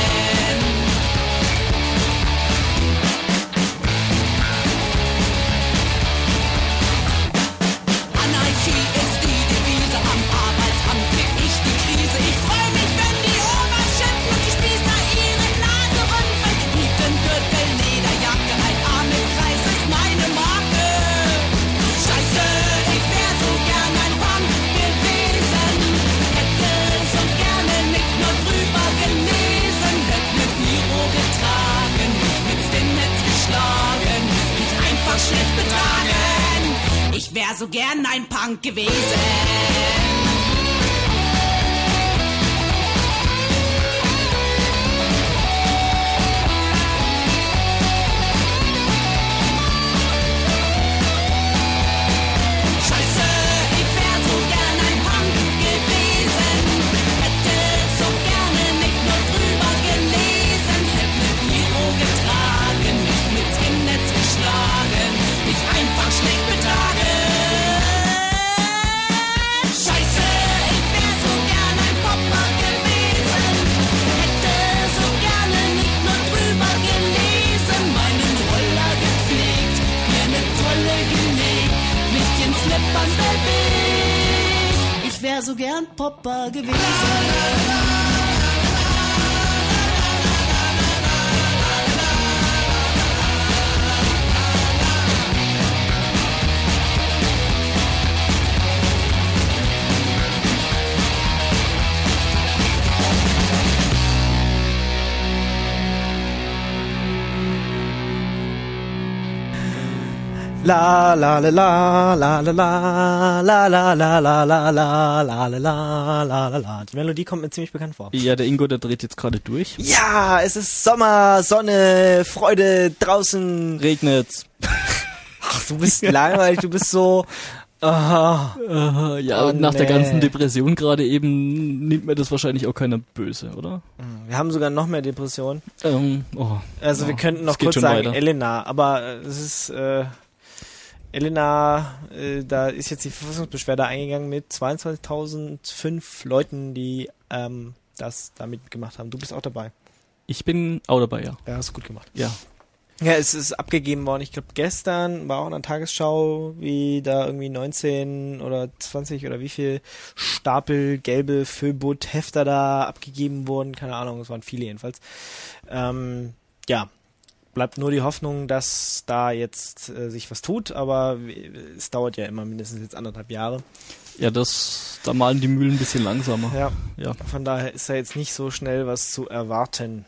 Anarchie ist die Devise, am Arbeitsamt krieg ich die Krise. Ich freu mich, wenn die Ohren schätzen und die Spießer ihre Nase rümpfen. Nietengürtel, Lederjacke, ein Arm im Kreis ist meine Marke. Scheiße, ich wär so gern ein Punk gewesen. Hätte so gerne nicht nur drüber gelesen, hätte mit Miro getragen, mich mit Skinheads geschlagen, mich einfach schlecht betragen. Ich wär so gern ein Punk gewesen. etwas bewegt. Ich wär so gern Popper gewesen. La la la la la la la la la la la la la la la la la la. Die Melodie kommt mir ziemlich bekannt vor. Ja, der Ingo, der dreht jetzt gerade durch. Ja, es ist Sommer, Sonne, Freude, draußen. Regnet's. Ach, du bist langweilig, du bist so... Aha. Uh, ja, Oh, und nach der nee. ganzen Depression gerade eben nimmt mir das wahrscheinlich auch keiner böse, oder? Wir haben sogar noch mehr Depressionen. Ähm, oh, Also wir oh, könnten noch es geht kurz schon sagen, weiter. Elena, aber äh, es ist... Äh, Elena, äh, da ist jetzt die Verfassungsbeschwerde eingegangen mit zweiundzwanzigtausendfünf Leuten, die ähm, das damit gemacht haben. Du bist auch dabei. Ich bin auch dabei, ja. Ja, hast du gut gemacht. Ja. Ja, es ist abgegeben worden. Ich glaube, gestern war auch in der Tagesschau, wie da irgendwie neunzehn oder zwanzig oder wie viel Stapel gelbe Föbot-Hefter da abgegeben wurden. Keine Ahnung, es waren viele jedenfalls. Ähm, ja. Bleibt nur die Hoffnung, dass da jetzt äh, sich was tut, aber es dauert ja immer mindestens jetzt anderthalb Jahre. Ja, das, da malen die Mühlen ein bisschen langsamer. Ja, Ja. von daher ist da jetzt nicht so schnell was zu erwarten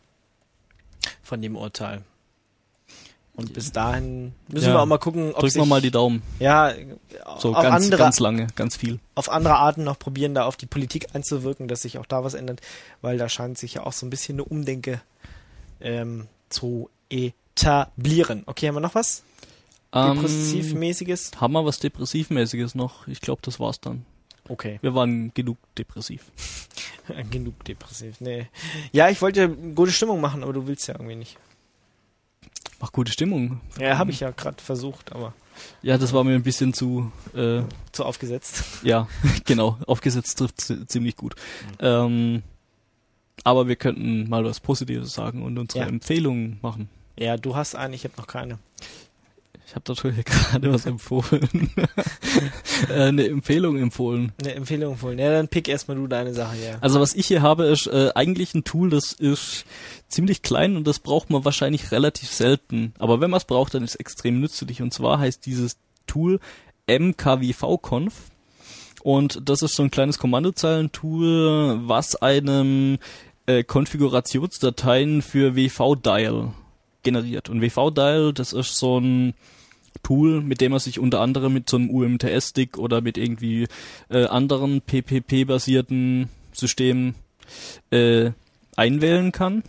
von dem Urteil. Und bis dahin müssen Ja. wir auch mal gucken, ob Drücken sich wir mal die Daumen. ja, So auf, ganz, andere, ganz lange, ganz viel. auf andere Arten noch probieren, da auf die Politik einzuwirken, dass sich auch da was ändert, weil da scheint sich ja auch so ein bisschen eine Umdenke ähm, zu etablieren. Okay, haben wir noch was? Ähm, Depressivmäßiges? haben wir was Depressivmäßiges noch? Ich glaube, das war's dann. Okay. Wir waren genug depressiv. Genug depressiv. Nee. Ja, ich wollte gute Stimmung machen, aber du willst ja irgendwie nicht. Mach gute Stimmung. Ja, habe ich ja gerade versucht, aber Ja, das war mir ein bisschen zu, äh, zu aufgesetzt. ja, genau, aufgesetzt trifft zi- ziemlich gut. Ähm, aber wir könnten mal was Positives sagen und unsere Ja. Empfehlungen machen. Ja, du hast eine, ich habe noch keine. Ich habe natürlich gerade was empfohlen. äh, eine Empfehlung empfohlen. Eine Empfehlung empfohlen. Ja, dann pick erstmal du deine Sache, ja. Also was ich hier habe, ist äh, eigentlich ein Tool, das ist ziemlich klein und das braucht man wahrscheinlich relativ selten. Aber wenn man es braucht, dann ist es extrem nützlich. Und zwar heißt dieses Tool M K W V-Conf. Und das ist so ein kleines Kommandozeilentool, was einem äh, Konfigurationsdateien für W V-Dial generiert. Und W V-Dial, das ist so ein Tool, mit dem man sich unter anderem mit so einem U M T S-Stick oder mit irgendwie äh, anderen P P P-basierten Systemen äh, einwählen kann.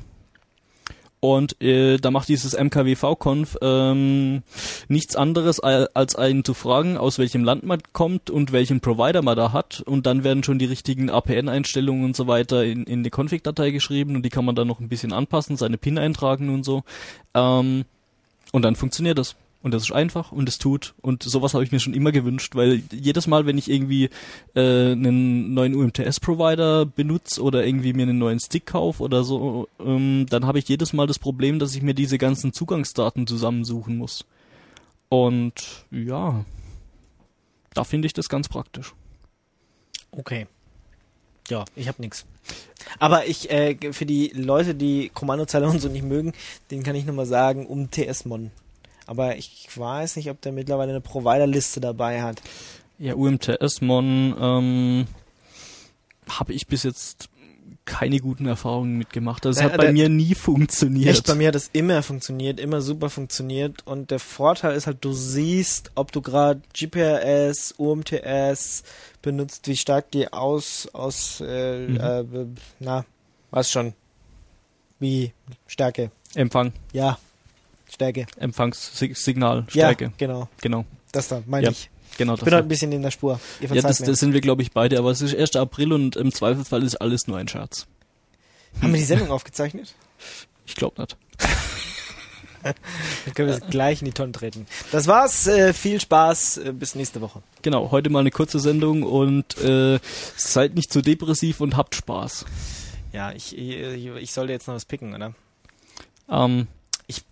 Und äh, da macht dieses M K W V-Conf ähm, nichts anderes, als einen zu fragen, aus welchem Land man kommt und welchen Provider man da hat. Und dann werden schon die richtigen A P N-Einstellungen und so weiter in, in die Config-Datei geschrieben und die kann man dann noch ein bisschen anpassen, seine PIN eintragen und so. Ähm, und dann funktioniert das. Und das ist einfach und es tut. Und sowas habe ich mir schon immer gewünscht, weil jedes Mal, wenn ich irgendwie äh, einen neuen U M T S-Provider benutze oder irgendwie mir einen neuen Stick kaufe oder so, ähm, dann habe ich jedes Mal das Problem, dass ich mir diese ganzen Zugangsdaten zusammensuchen muss. Und ja, da finde ich das ganz praktisch. Okay. Ja, ich habe nix. Aber ich, äh, für die Leute, die Kommandozeile und so nicht mögen, denen kann ich nur mal sagen, um T S-Mon. Aber ich weiß nicht, ob der mittlerweile eine Providerliste dabei hat. Ja, U M T S-Mon ähm, habe ich bis jetzt keine guten Erfahrungen mitgemacht. Das Ja, hat bei der- mir nie funktioniert. Echt, bei mir hat es immer funktioniert, immer super funktioniert. Und der Vorteil ist halt, du siehst, ob du gerade G P R S, U M T S benutzt, wie stark die aus, aus, äh, Mhm. äh, na, was schon. Wie Stärke. Empfang, Ja, Stärke. Empfangssignal, Ja, Stärke. genau. Genau, Das da, meine Ja, ich. genau Ich das. bin heute ein bisschen in der Spur. Ihr ja, verzeiht das, mir. das sind wir, glaube ich, beide, aber es ist erster April und im Zweifelsfall ist alles nur ein Scherz. Haben wir die Sendung aufgezeichnet? Ich glaube nicht. Dann können wir es gleich in die Tonne treten. Das war's. Äh, viel Spaß. Äh, bis nächste Woche. Genau, heute mal eine kurze Sendung und äh, seid nicht zu depressiv und habt Spaß. Ja, ich, ich, ich sollte jetzt noch was picken, oder? Ähm, Ich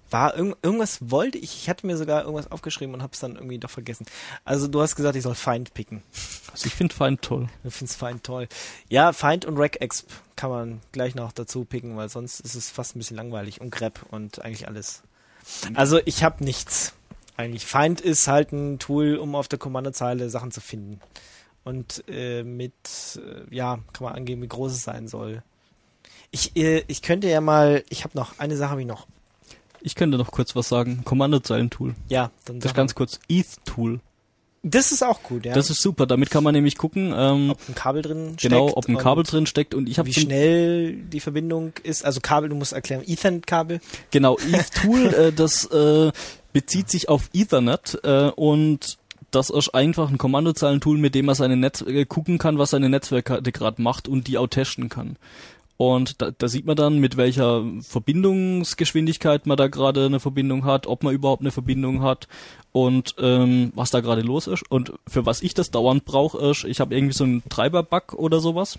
war irgend, irgendwas wollte ich, ich hatte mir sogar irgendwas aufgeschrieben und hab's dann irgendwie doch vergessen. Also du hast gesagt, ich soll Feind picken. Also ich finde Feind toll. Du findest Feind toll. Ja, Feind und Rec-Exp kann man gleich noch dazu picken, weil sonst ist es fast ein bisschen langweilig und Grep und eigentlich alles. Also ich habe nichts. Eigentlich Feind ist halt ein Tool, um auf der Kommandozeile Sachen zu finden. Und äh, mit, äh, ja, kann man angeben, wie groß es sein soll. Ich, äh, ich könnte ja mal, ich habe noch, eine Sache habe ich noch. Ich könnte noch kurz was sagen. Kommandozeilentool. Ja, dann Das sag ist ganz kurz. E T H-Tool. Das ist auch gut, ja. Das ist super. Damit kann man nämlich gucken, ähm, ob ein Kabel drin steckt. genau, ob ein Kabel und drin steckt. Und ich habe wie schnell die Verbindung ist. Also Kabel, du musst erklären, Ethernet-Kabel. Genau, E T H-Tool, äh, das äh, bezieht sich auf Ethernet äh, und das ist einfach ein Kommandozeilentool, mit dem man seine Netz äh, gucken kann, was seine Netzwerkkarte gerade macht und die auch testen kann. Und da, da sieht man dann, mit welcher Verbindungsgeschwindigkeit man da gerade eine Verbindung hat, ob man überhaupt eine Verbindung hat und ähm, was da gerade los ist. Und für was ich das dauernd brauche, ist, ich habe irgendwie so einen Treiber-Bug oder sowas.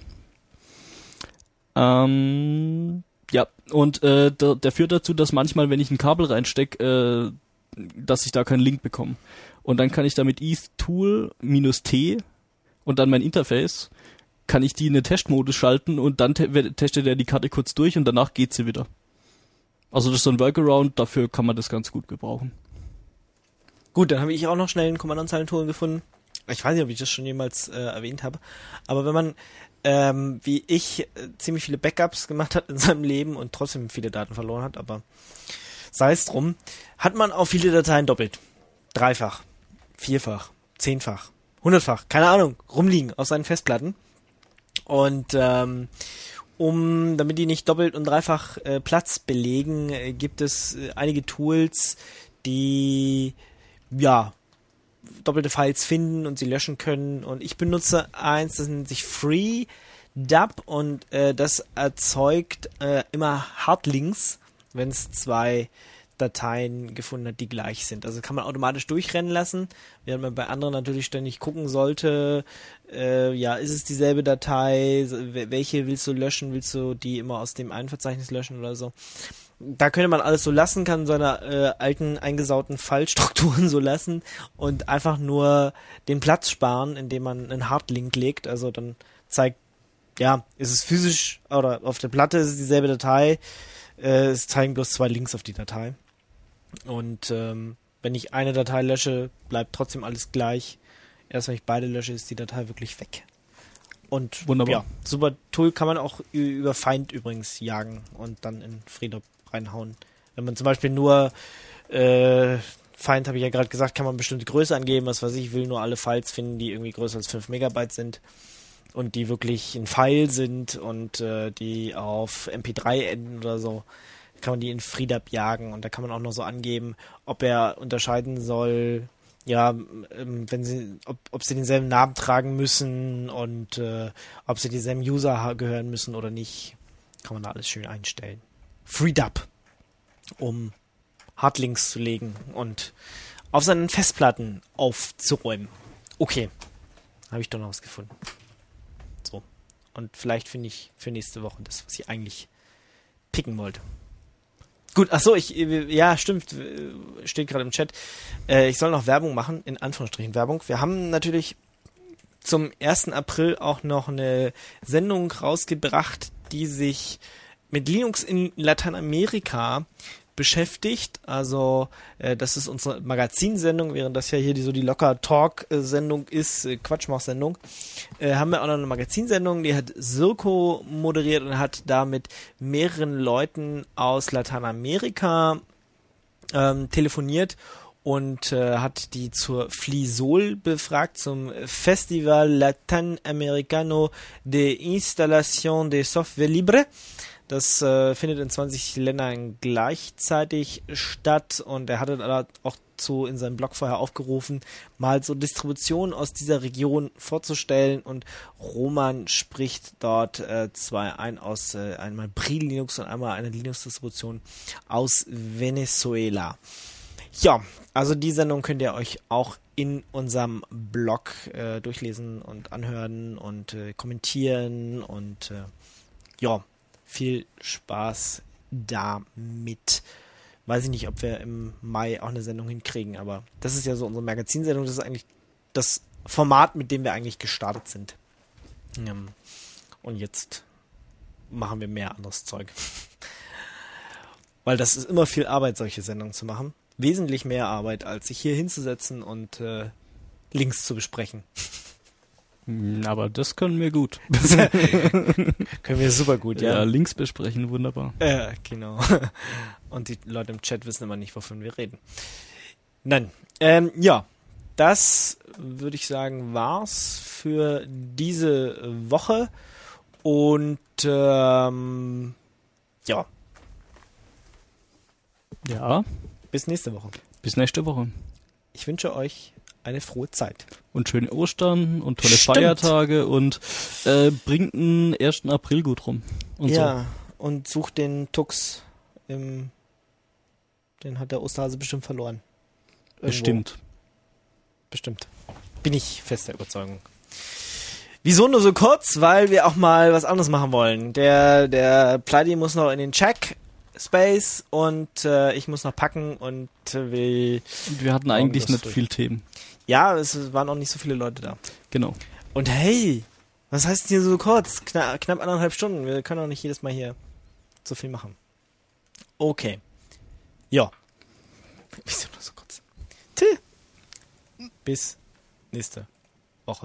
Ähm, ja, und äh, der, der führt dazu, dass manchmal, wenn ich ein Kabel reinstecke, äh, dass ich da keinen Link bekomme. Und dann kann ich damit E T H-Tool minus T und dann mein Interface, kann ich die in den Testmodus schalten und dann te- testet er die Karte kurz durch und danach geht sie wieder. Also das ist so ein Workaround, dafür kann man das ganz gut gebrauchen. Gut, dann habe ich auch noch schnell ein Kommandozeilentool gefunden. Ich weiß nicht, ob ich das schon jemals äh, erwähnt habe. Aber wenn man, ähm, wie ich, äh, ziemlich viele Backups gemacht hat in seinem Leben und trotzdem viele Daten verloren hat, aber sei es drum, hat man auch viele Dateien doppelt. Dreifach, vierfach, zehnfach, hundertfach, keine Ahnung, rumliegen auf seinen Festplatten. Und ähm, um, damit die nicht doppelt und dreifach äh, Platz belegen, äh, gibt es äh, einige Tools, die ja doppelte Files finden und sie löschen können. Und ich benutze eins, das nennt sich FreeDub und äh, das erzeugt äh, immer Hardlinks, wenn es zwei Dateien gefunden hat, die gleich sind. Also kann man automatisch durchrennen lassen, während man bei anderen natürlich ständig gucken sollte, äh, ja, ist es dieselbe Datei, welche willst du löschen, willst du die immer aus dem einen Verzeichnis löschen oder so. Da könnte man alles so lassen, kann seine äh, alten eingesauten Fallstrukturen so lassen und einfach nur den Platz sparen, indem man einen Hardlink legt, also dann zeigt, ja, ist es physisch oder auf der Platte ist es dieselbe Datei, äh, es zeigen bloß zwei Links auf die Datei. Und ähm, wenn ich eine Datei lösche, bleibt trotzdem alles gleich. Erst wenn ich beide lösche, ist die Datei wirklich weg. Und wunderbar. Ja, super Tool kann man auch über Feind übrigens jagen und dann in FreeDub reinhauen. Wenn man zum Beispiel nur äh, Feind, habe ich ja gerade gesagt, kann man bestimmte Größe angeben, was weiß ich, ich will nur alle Files finden, die irgendwie größer als fünf Megabyte sind und die wirklich ein File sind und äh, die auf M P drei enden oder so. Kann man die in FreeDub jagen und da kann man auch noch so angeben, ob er unterscheiden soll, ja, ähm, wenn sie, ob, ob sie denselben Namen tragen müssen und äh, ob sie dieselben User ha- gehören müssen oder nicht. Kann man da alles schön einstellen. FreeDub, um Hardlinks zu legen und auf seinen Festplatten aufzuräumen. Okay, habe ich doch noch was gefunden. So, und vielleicht finde ich für nächste Woche das, was ich eigentlich picken wollte. Gut, ach so, ich, ja, stimmt, steht gerade im Chat. Äh, ich soll noch Werbung machen, in Anführungsstrichen Werbung. Wir haben natürlich zum ersten April auch noch eine Sendung rausgebracht, die sich mit Linux in Lateinamerika beschäftigt. Also äh, das ist unsere Magazinsendung, während das ja hier die, so die Locker-Talk-Sendung ist, äh, Quatschmach-Sendung, äh, haben wir auch noch eine Magazinsendung, die hat Sirko moderiert und hat da mit mehreren Leuten aus Lateinamerika ähm, telefoniert und äh, hat die zur FliSol befragt, zum Festival Latinoamericano de Instalación de Software Libre. Das äh, findet in zwanzig Ländern gleichzeitig statt und er hatte da auch zu in seinem Blog vorher aufgerufen, mal so Distributionen aus dieser Region vorzustellen und Roman spricht dort äh, zwei ein aus äh, einmal Brie Linux und einmal eine Linux-Distribution aus Venezuela. Ja, also die Sendung könnt ihr euch auch in unserem Blog äh, durchlesen und anhören und äh, kommentieren und äh, ja, viel Spaß damit. weiß ich nicht, ob wir im Mai auch eine Sendung hinkriegen, aber das ist ja so unsere Magazinsendung, das ist eigentlich das Format, mit dem wir eigentlich gestartet sind. Ähm, und jetzt machen wir mehr anderes Zeug. Weil das ist immer viel Arbeit, solche Sendungen zu machen. Wesentlich mehr Arbeit, als sich hier hinzusetzen und äh, Links zu besprechen. Aber das können wir gut. Können wir super gut, ja. Ja, Links besprechen, wunderbar. Ja, genau. Und die Leute im Chat wissen immer nicht, wovon wir reden. Nein, ähm, ja, das würde ich sagen, war's für diese Woche. Und ähm, ja, Ja, bis nächste Woche. bis nächste Woche. Ich wünsche euch eine frohe Zeit. Und schöne Ostern und tolle Stimmt. Feiertage und äh, bringt den ersten April gut rum. Und Ja, und sucht den Tux im, den hat der Osterhase bestimmt verloren. so. Irgendwo. Bestimmt. Bestimmt. Bin ich fester Überzeugung. Wieso nur so kurz? Weil wir auch mal was anderes machen wollen. Der, der Pleidi muss noch in den Check Space und äh, ich muss noch packen und äh, will... Und wir hatten Morgen eigentlich das nicht durch. viel Themen. Ja, es waren auch nicht so viele Leute da. Genau. Und hey, was heißt denn hier so kurz? Kna knapp anderthalb Stunden. Wir können auch nicht jedes Mal hier so viel machen. Okay. Ja. Wieso nur so kurz? Tö. Bis nächste Woche.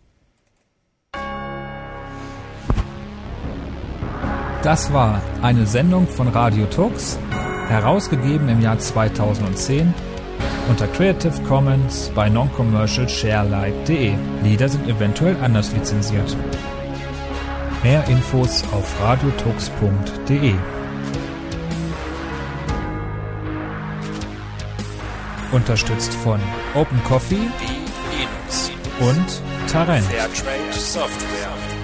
Das war eine Sendung von Radio Tux, herausgegeben im Jahr zweitausendzehn unter Creative Commons bei Non-Commercial Sharealike punkt de. Lieder sind eventuell anders lizenziert. Mehr Infos auf radiotux punkt de. Unterstützt von Open Coffee und Tarent. Fairtrade Software.